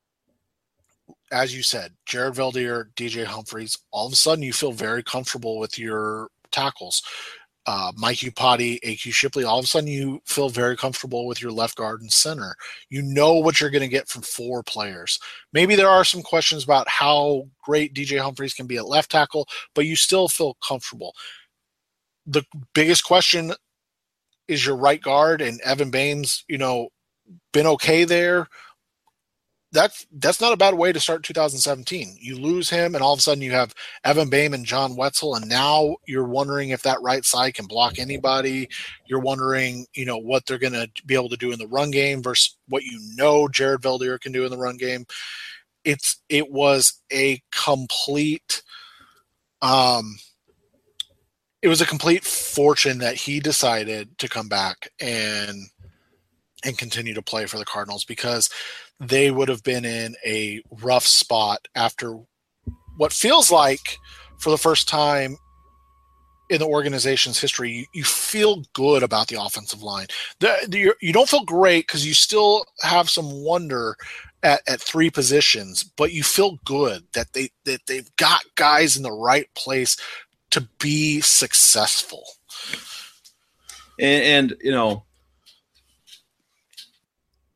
Speaker 6: as you said, Jared Veldheer, D J Humphries, all of a sudden you feel very comfortable with your tackles. Uh, Mike Upati, A Q Shipley, all of a sudden you feel very comfortable with your left guard and center. You know what you're going to get from four players. Maybe there are some questions about how great D J Humphries can be at left tackle, but you still feel comfortable. The biggest question is your right guard, and Evan Baines, you know, been okay there. That's that's not a bad way to start two thousand seventeen. You lose him, and all of a sudden you have Evan Boehm and John Wetzel, and now you're wondering if that right side can block anybody. You're wondering, you know, what they're going to be able to do in the run game versus what you know Jared Veldheer can do in the run game. It's it was a complete, um, it was a complete fortune that he decided to come back and and continue to play for the Cardinals, because they would have been in a rough spot after what feels like, for the first time in the organization's history, you, you feel good about the offensive line. The, the, you don't feel great because you still have some wonder at, at three positions, but you feel good that they that they've got guys in the right place to be successful.
Speaker 5: And, and you know,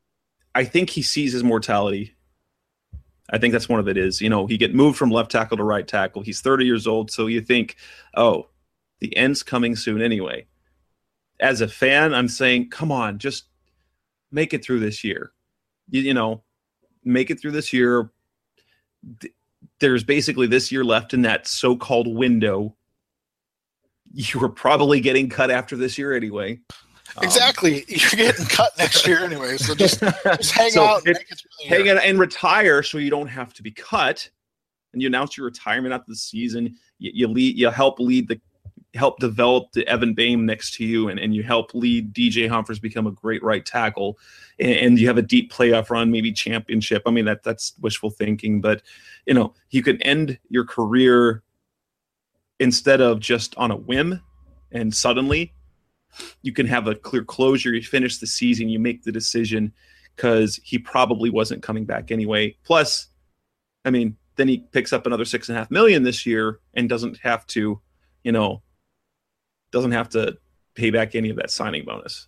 Speaker 5: I think he sees his mortality. I think that's one of it is, you know, he get moved from left tackle to right tackle. He's thirty years old. So you think, oh, the end's coming soon anyway. As a fan, I'm saying, come on, just make it through this year. You, you know, make it through this year. There's basically this year left in that so-called window. You were probably getting cut after this year anyway.
Speaker 6: Exactly. Um, You're getting cut next year anyway. So just, just hang
Speaker 5: so
Speaker 6: out and
Speaker 5: it,
Speaker 6: make it through the
Speaker 5: hang
Speaker 6: year.
Speaker 5: out and retire so you don't have to be cut. And you announce your retirement after the season. You, you lead, you help lead the, help develop the Evan Boehm next to you, and, and you help lead D J Humphries become a great right tackle. And, and you have a deep playoff run, maybe championship. I mean, that that's wishful thinking, but you know, you can end your career instead of just on a whim and suddenly. You can have a clear closure. You finish the season, you make the decision because he probably wasn't coming back anyway. Plus, I mean, then he picks up another six and a half million this year and doesn't have to, you know, doesn't have to pay back any of that signing bonus.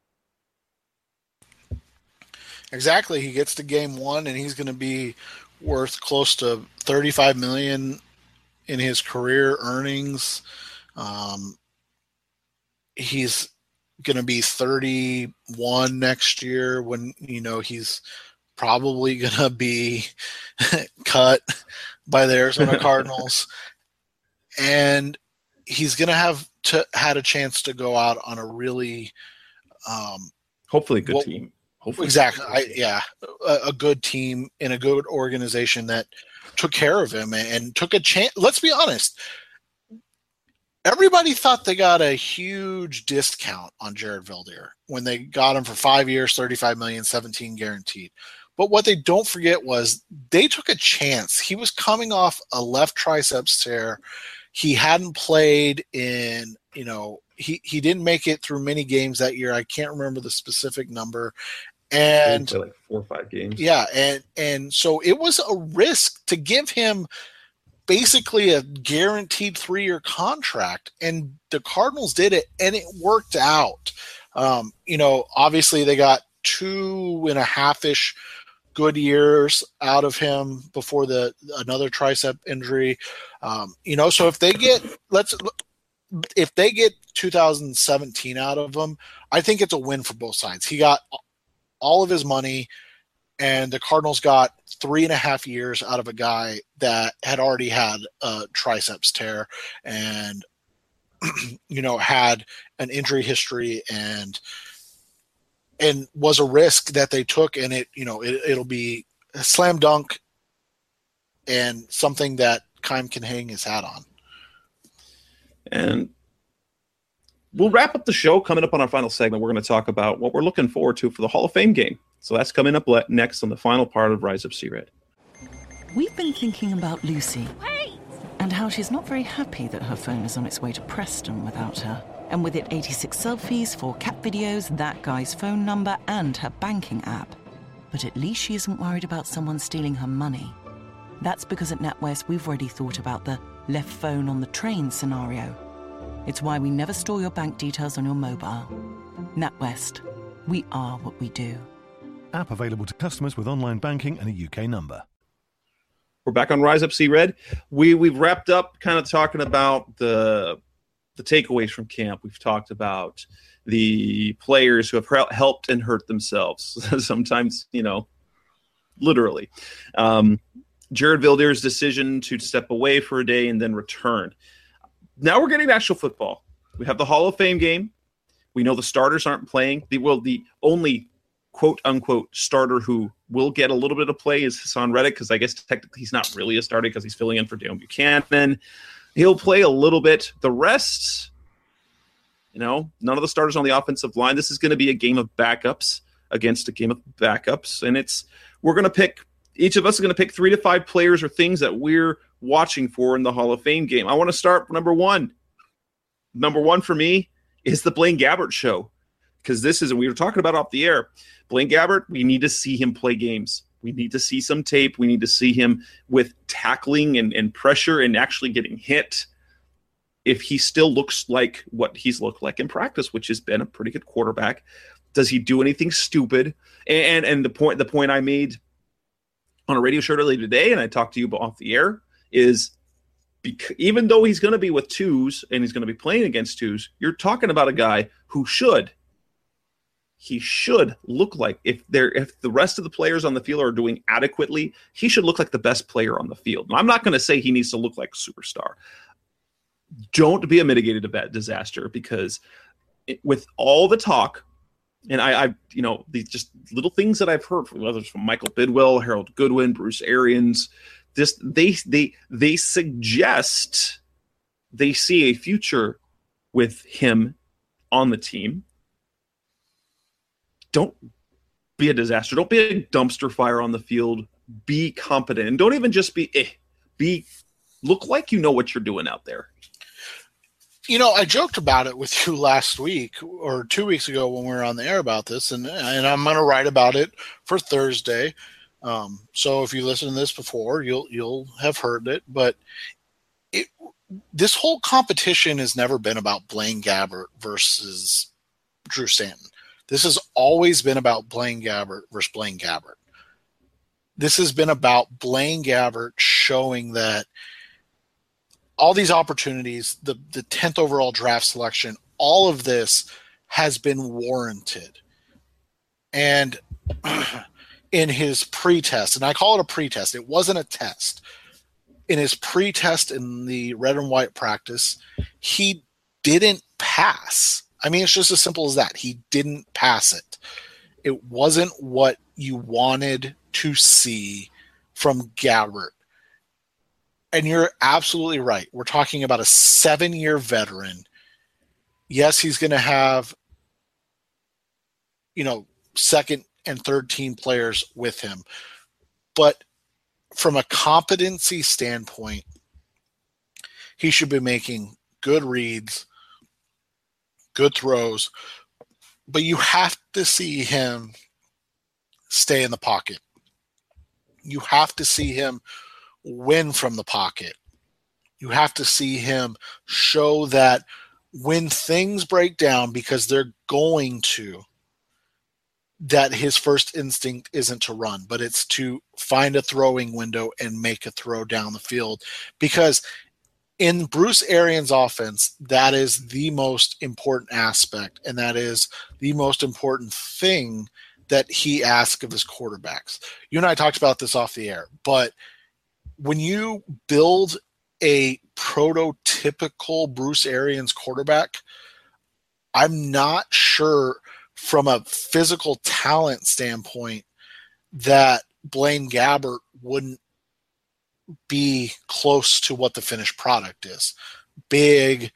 Speaker 6: Exactly. He gets to game one and he's going to be worth close to thirty-five million in his career earnings. Um, he's going to be thirty-one next year when, you know, he's probably going to be cut by the Arizona Cardinals. And he's going to have to had a chance to go out on a really um,
Speaker 5: hopefully a good
Speaker 6: well,
Speaker 5: team. Hopefully
Speaker 6: exactly. I, yeah. A, a good team in a good organization that took care of him and, and took a chance. Let's be honest. Everybody thought they got a huge discount on Jared Veldheer when they got him for five years, thirty-five million, seventeen guaranteed. But what they don't forget was they took a chance. He was coming off a left triceps tear. He hadn't played in, you know, he, he didn't make it through many games that year. I can't remember the specific number. And
Speaker 5: like four or five games.
Speaker 6: Yeah. And, and so it was a risk to give him basically a guaranteed three-year contract, and the Cardinals did it, and it worked out. Um, you know, obviously they got two and a half-ish good years out of him before the another tricep injury. Um, you know, so if they get let's if they get two thousand seventeen out of him, I think it's a win for both sides. He got all of his money, and the Cardinals got three and a half years out of a guy that had already had a triceps tear and, you know, had an injury history and and was a risk that they took. And it, you know, it, it'll be a slam dunk and something that Keim can hang his hat on.
Speaker 5: And we'll wrap up the show. Coming up on our final segment, we're going to talk about what we're looking forward to for the Hall of Fame game. So that's coming up next on the final part of Rise Up Sea Red.
Speaker 1: We've been thinking about Lucy.
Speaker 7: Wait!
Speaker 1: And how she's not very happy that her phone is on its way to Preston without her. And with it eighty-six selfies, four cat videos, that guy's phone number, and her banking app. But at least she isn't worried about someone stealing her money. That's because at NatWest we've already thought about the left phone on the train scenario. It's why we never store your bank details on your mobile. NatWest. We are what we do.
Speaker 3: App available to customers with online banking and a U K number.
Speaker 5: We're back on Rise Up Sea Red. We, we've wrapped up kind of talking about the the takeaways from camp. We've talked about the players who have helped and hurt themselves. Sometimes, you know, literally. Um, Jared Veldheer's decision to step away for a day and then return. Now we're getting to actual football. We have the Hall of Fame game. We know the starters aren't playing. The, well, the only quote-unquote starter who will get a little bit of play is Hassan Reddick, because I guess technically he's not really a starter because he's filling in for Dale Buchanan. He'll play a little bit. The rest, you know, none of the starters on the offensive line. This is going to be a game of backups against a game of backups, and it's we're going to pick – each of us is going to pick three to five players or things that we're watching for in the Hall of Fame game. I want to start number one. Number one for me is the Blaine Gabbert show, because this is, and we were talking about off the air, Blaine Gabbert, we need to see him play games. We need to see some tape. We need to see him with tackling and, and pressure and actually getting hit. If he still looks like what he's looked like in practice, which has been a pretty good quarterback, Does he do anything stupid? And and the point the point I made on a radio show earlier today, and I talked to you off the air, is bec- even though he's going to be with twos and he's going to be playing against twos, you're talking about a guy who should he should look like, if they're if the rest of the players on the field are doing adequately, he should look like the best player on the field. And I'm not going to say he needs to look like a superstar. Don't be a mitigated disaster, because it, with all the talk, and I, I you know, these just little things that I've heard from whether it's from Michael Bidwell, Harold Goodwin, Bruce Arians, this they they they suggest they see a future with him on the team. Don't be a disaster. Don't be a dumpster fire on the field. Be competent, and don't even just be eh, be look like you know what you're doing out there.
Speaker 6: You know, I joked about it with you last week or two weeks ago when we were on the air about this, and and I'm going to write about it for Thursday. Um, so if you listen to this before, you'll you'll have heard it. But it, this whole competition has never been about Blaine Gabbert versus Drew Stanton. This has always been about Blaine Gabbert versus Blaine Gabbert. This has been about Blaine Gabbert showing that all these opportunities, the, the tenth overall draft selection, all of this has been warranted. And in his pre-test, and I call it a pre-test, it wasn't a test. In his pre-test in the red and white practice, he didn't pass. I mean, it's just as simple as that. He didn't pass it. It wasn't what you wanted to see from Gabbert. And you're absolutely right. We're talking about a seven-year veteran. Yes, he's going to have, you know, second and third team players with him. But from a competency standpoint, he should be making good reads, good throws, but you have to see him stay in the pocket. You have to see him win from the pocket. You have to see him show that when things break down, because they're going to, that his first instinct isn't to run, but it's to find a throwing window and make a throw down the field. Because in Bruce Arians' offense, that is the most important aspect, and that is the most important thing that he asks of his quarterbacks. You and I talked about this off the air, but when you build a prototypical Bruce Arians quarterback, I'm not sure from a physical talent standpoint that Blaine Gabbert wouldn't be close to what the finished product is. Big,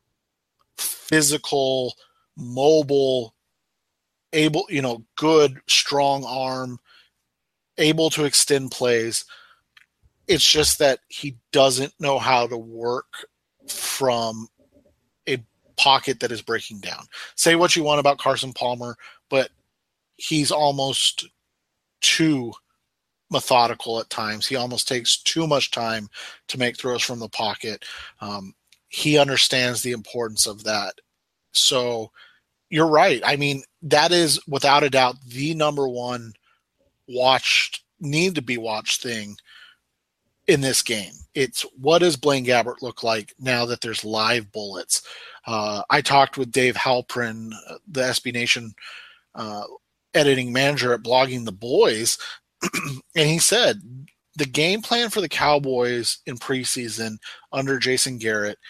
Speaker 6: physical, mobile, able, you know, good, strong arm, able to extend plays. It's just that he doesn't know how to work from a pocket that is breaking down. Say what you want about Carson Palmer, but he's almost too methodical at times. He almost takes too much time to make throws from the pocket. Um, he understands the importance of that. So you're right. I mean, that is without a doubt the number one watched, need to be watched thing in this game. It's what does Blaine Gabbert look like now that there's live bullets? Uh, I talked with Dave Halprin, the S B Nation uh, editing manager at Blogging the Boys, and he said the game plan for the Cowboys in preseason under Jason Garrett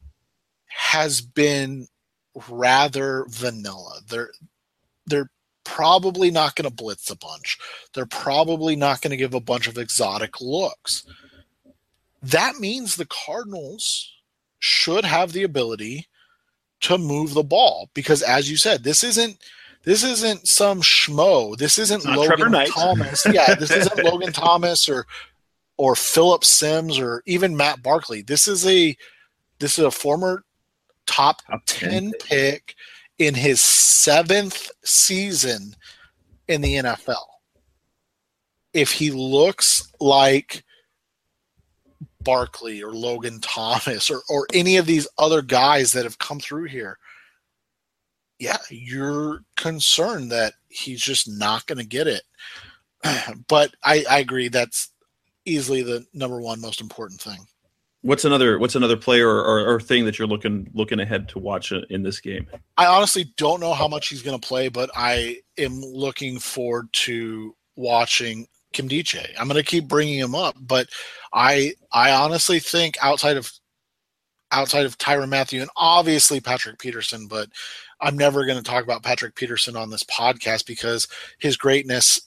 Speaker 6: has been rather vanilla. They're they're probably not going to blitz a bunch. They're probably not going to give a bunch of exotic looks. That means the Cardinals should have the ability to move the ball because, as you said, this isn't this isn't some schmo. This isn't Logan Thomas. Yeah, this isn't Logan Thomas or or Phillip Sims or even Matt Barkley. This is a this is a former top, top ten pick in his seventh season in the N F L. If he looks like Barkley or Logan Thomas or, or any of these other guys that have come through here, yeah, you're concerned that he's just not going to get it. But I, I agree. That's easily the number one most important thing.
Speaker 5: What's another What's another player or, or, or thing that you're looking looking ahead to watch in this game?
Speaker 6: I honestly don't know how much he's going to play, but I am looking forward to watching Nkemdiche. I'm going to keep bringing him up, but I I honestly think outside of outside of Tyrann Mathieu and obviously Patrick Peterson, but I'm never going to talk about Patrick Peterson on this podcast because his greatness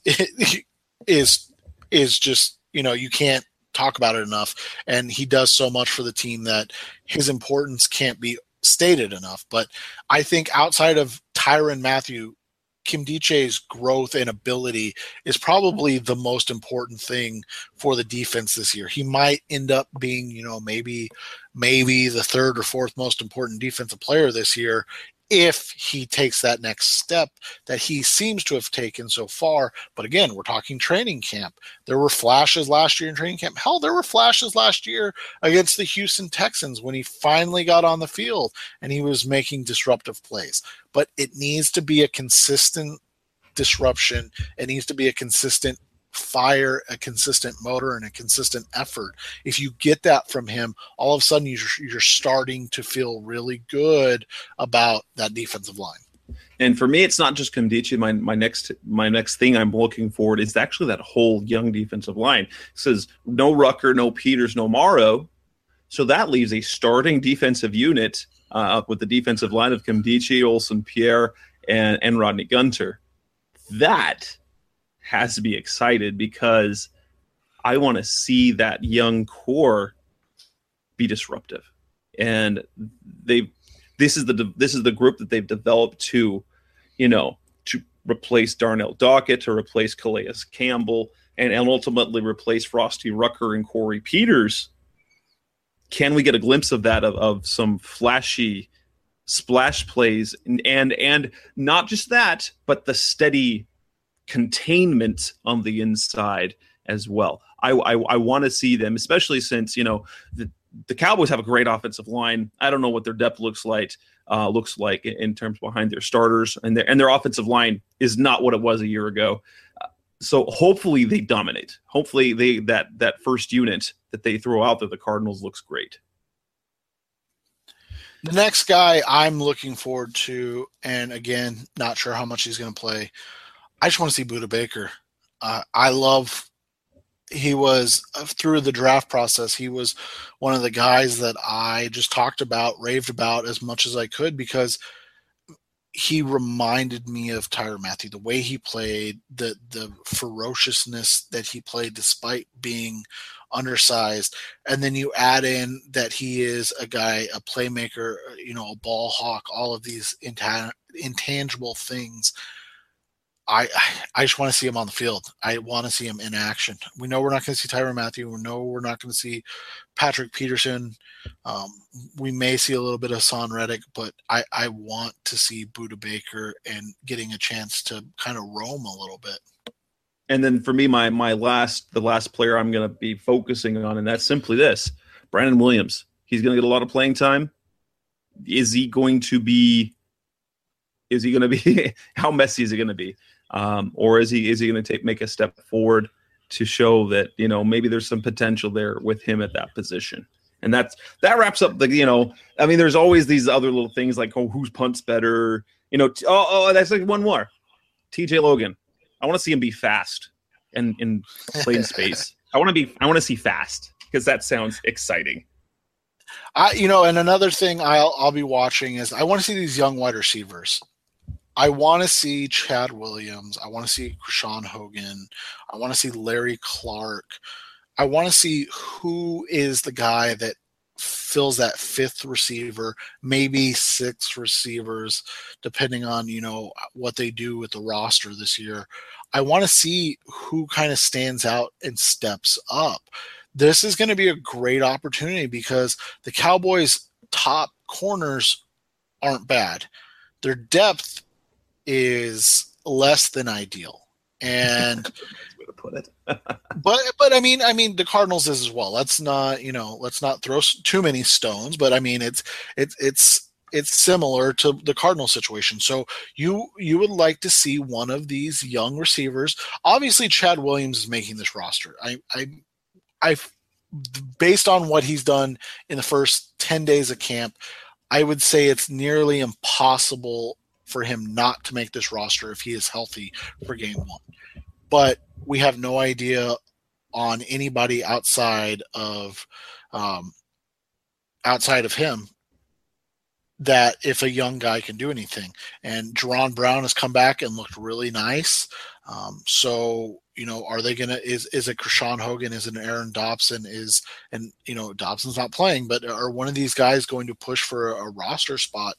Speaker 6: is is just, you know, you can't talk about it enough, and he does so much for the team that his importance can't be stated enough. But I think outside of Tyrann Mathieu, Nkemdiche's growth and ability is probably the most important thing for the defense this year. He might end up being, you know, maybe maybe the third or fourth most important defensive player this year if he takes that next step that he seems to have taken so far. But again, we're talking training camp. There were flashes last year in training camp. Hell, there were flashes last year against the Houston Texans when he finally got on the field and he was making disruptive plays. But it needs to be a consistent disruption. It needs to be a consistent fire, a consistent motor, and a consistent effort. If you get that from him, all of a sudden you're, you're starting to feel really good about that defensive line.
Speaker 5: And for me, it's not just Nkemdiche. My my next my next thing I'm looking forward is actually that whole young defensive line. It says no Rucker, no Peters, no Morrow. So that leaves a starting defensive unit uh, with the defensive line of Nkemdiche, Olsen Pierre, and, and Rodney Gunter. That has to be excited because I want to see that young core be disruptive. And they this is the this is the group that they've developed to, you know, to replace Darnell Dockett, to replace Calais Campbell, and, and ultimately replace Frosty Rucker and Corey Peters. Can we get a glimpse of that, of, of some flashy splash plays and, and and not just that, but the steady containment on the inside as well. I I, I want to see them, especially since, you know, the, the Cowboys have a great offensive line. I don't know what their depth looks like uh, looks like in, in terms behind their starters, and their and their offensive line is not what it was a year ago. Uh, so hopefully they dominate. Hopefully they that that first unit that they throw out there, the Cardinals, looks great.
Speaker 6: The next guy I'm looking forward to, and again, not sure how much he's going to play. I just want to see Budda Baker. Uh, I love, he was, uh, through the draft process, he was one of the guys that I just talked about, raved about as much as I could because he reminded me of Tyrann Mathieu, the way he played, the the ferociousness that he played despite being undersized. And then you add in that he is a guy, a playmaker, you know, a ball hawk, all of these intang- intangible things. I I just want to see him on the field. I want to see him in action. We know we're not going to see Tyrann Mathieu. We know we're not going to see Patrick Peterson. Um, we may see a little bit of Son Reddick, but I, I want to see Budda Baker and getting a chance to kind of roam a little bit.
Speaker 5: And then for me, my my last the last player I'm going to be focusing on, and that's simply this: Brandon Williams. He's going to get a lot of playing time. Is he going to be? Is he going to be? How messy is he going to be? Um, or is he is he going to take make a step forward to show that, you know, maybe there's some potential there with him at that position? And that's that wraps up the, you know, I mean, there's always these other little things like, oh, whose punt's better? You know, t- oh, oh, that's like one more. T J Logan. I want to see him be fast and in plain space. I want to be. I want to see fast because that sounds exciting.
Speaker 6: I, you know, and another thing I'll I'll be watching is I want to see these young wide receivers. I want to see Chad Williams. I want to see Krishan Hogan. I want to see Larry Clark. I want to see who is the guy that fills that fifth receiver, maybe six receivers, depending on, you know, what they do with the roster this year. I want to see who kind of stands out and steps up. This is going to be a great opportunity because the Cowboys' top corners aren't bad. Their depth is less than ideal, and
Speaker 5: way to put it.
Speaker 6: but but I mean I mean the Cardinals is as well. Let's not you know let's not throw too many stones. But I mean it's it's it's it's similar to the Cardinal situation. So you you would like to see one of these young receivers. Obviously, Chad Williams is making this roster. I I I based on what he's done in the first ten days of camp, I would say it's nearly impossible for him not to make this roster if he is healthy for game one. But we have no idea on anybody outside of um, outside of him that if a young guy can do anything. And Jerron Brown has come back and looked really nice. Um, so, you know, are they going to, is, is it Krishan Hogan? Is it Aaron Dobson? Is, and, you know, Dobson's not playing, but are one of these guys going to push for a, a roster spot?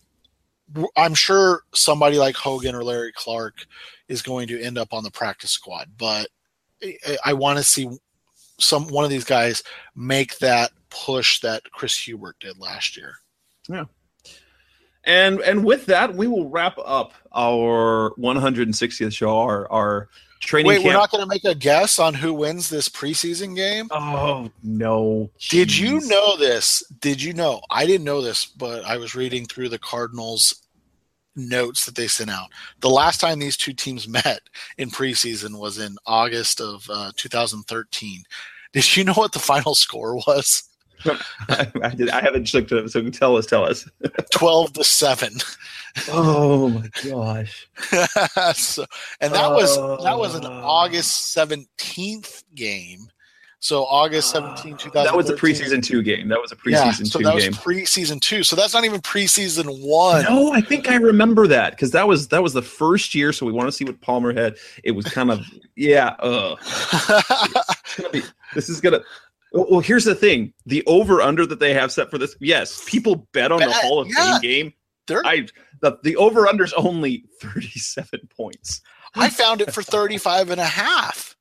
Speaker 6: I'm sure somebody like Hogan or Larry Clark is going to end up on the practice squad, but I, I want to see some, one of these guys make that push that Chris Hubert did last year.
Speaker 5: Yeah. And and with that, we will wrap up our one hundred sixtieth show, our, our training
Speaker 6: Wait,
Speaker 5: camp.
Speaker 6: We're not going to make a guess on who wins this preseason game?
Speaker 5: Oh, no.
Speaker 6: Did
Speaker 5: Jeez.
Speaker 6: you know this? Did you know? I didn't know this, but I was reading through the Cardinals' notes that they sent out. The last time these two teams met in preseason was in August of uh, two thousand thirteen. Did you know what the final score was?
Speaker 5: I, I, did, I haven't checked it, so tell us, tell us.
Speaker 6: twelve to seven.
Speaker 5: Oh my gosh.
Speaker 6: so, and that uh, was that was an August seventeenth game. So August seventeenth, two thousand thirteen.
Speaker 5: That was a preseason two game. That was a preseason yeah,
Speaker 6: so
Speaker 5: two
Speaker 6: that
Speaker 5: game.
Speaker 6: was preseason two. So that's not even preseason one.
Speaker 5: No, I think I remember that because that was that was the first year. So we want to see what Palmer had. It was kind of yeah. Uh, it's gonna be, this is gonna. Well, here's the thing: the over/under that they have set for this. Yes, people bet on bet, the Hall of yeah. Fame game. They're, I the, the over/under is only thirty-seven points.
Speaker 6: I found it for thirty-five and a half.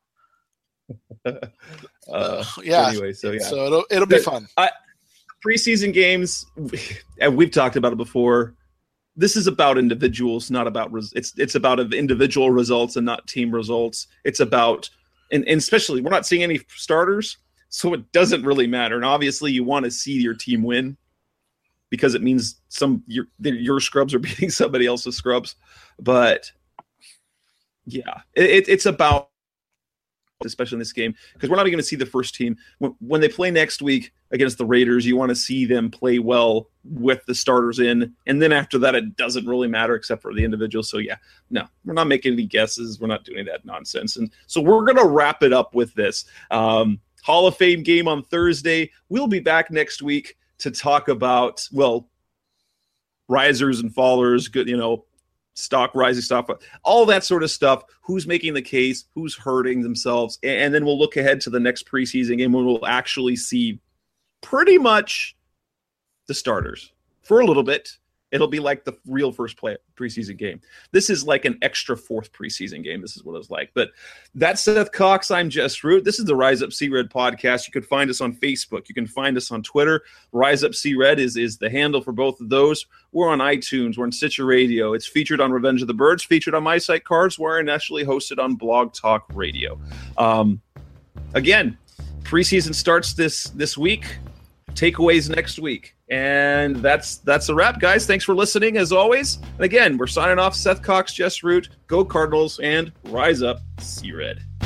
Speaker 5: uh,
Speaker 6: yeah.
Speaker 5: Anyway, so yeah.
Speaker 6: So it'll it'll be
Speaker 5: the,
Speaker 6: fun.
Speaker 5: I, preseason games, and we've talked about it before. This is about individuals, not about res- it's it's about individual results and not team results. It's about and, and especially we're not seeing any starters. So it doesn't really matter. And obviously you want to see your team win because it means some your your scrubs are beating somebody else's scrubs. But yeah, it, it's about, especially in this game, because we're not even going to see the first team. When, when they play next week against the Raiders, you want to see them play well with the starters in. And then after that, it doesn't really matter except for the individuals. So yeah, no, we're not making any guesses. We're not doing that nonsense. And so we're going to wrap it up with this. Um, Hall of Fame game on Thursday. We'll be back next week to talk about, well, risers and fallers, good, you know, stock, rising stock, all that sort of stuff. Who's making the case, who's hurting themselves. And then we'll look ahead to the next preseason game when we'll actually see pretty much the starters for a little bit. It'll be like the real first play preseason game. This is like an extra fourth preseason game. This is what it's like. But that's Seth Cox. I'm Jess Root. This is the Rise Up C Red podcast. You can find us on Facebook. You can find us on Twitter. Rise Up C Red is, is the handle for both of those. We're on iTunes. We're on Stitcher Radio. It's featured on Revenge of the Birds, featured on My Site Cards. We're initially hosted on Blog Talk Radio. Um, again, preseason starts this this week. Takeaways next week. And that's that's a wrap, guys. Thanks for listening, as always. And again, we're signing off. Seth Cox, Jess Root, Go Cardinals, and Rise Up, C Red.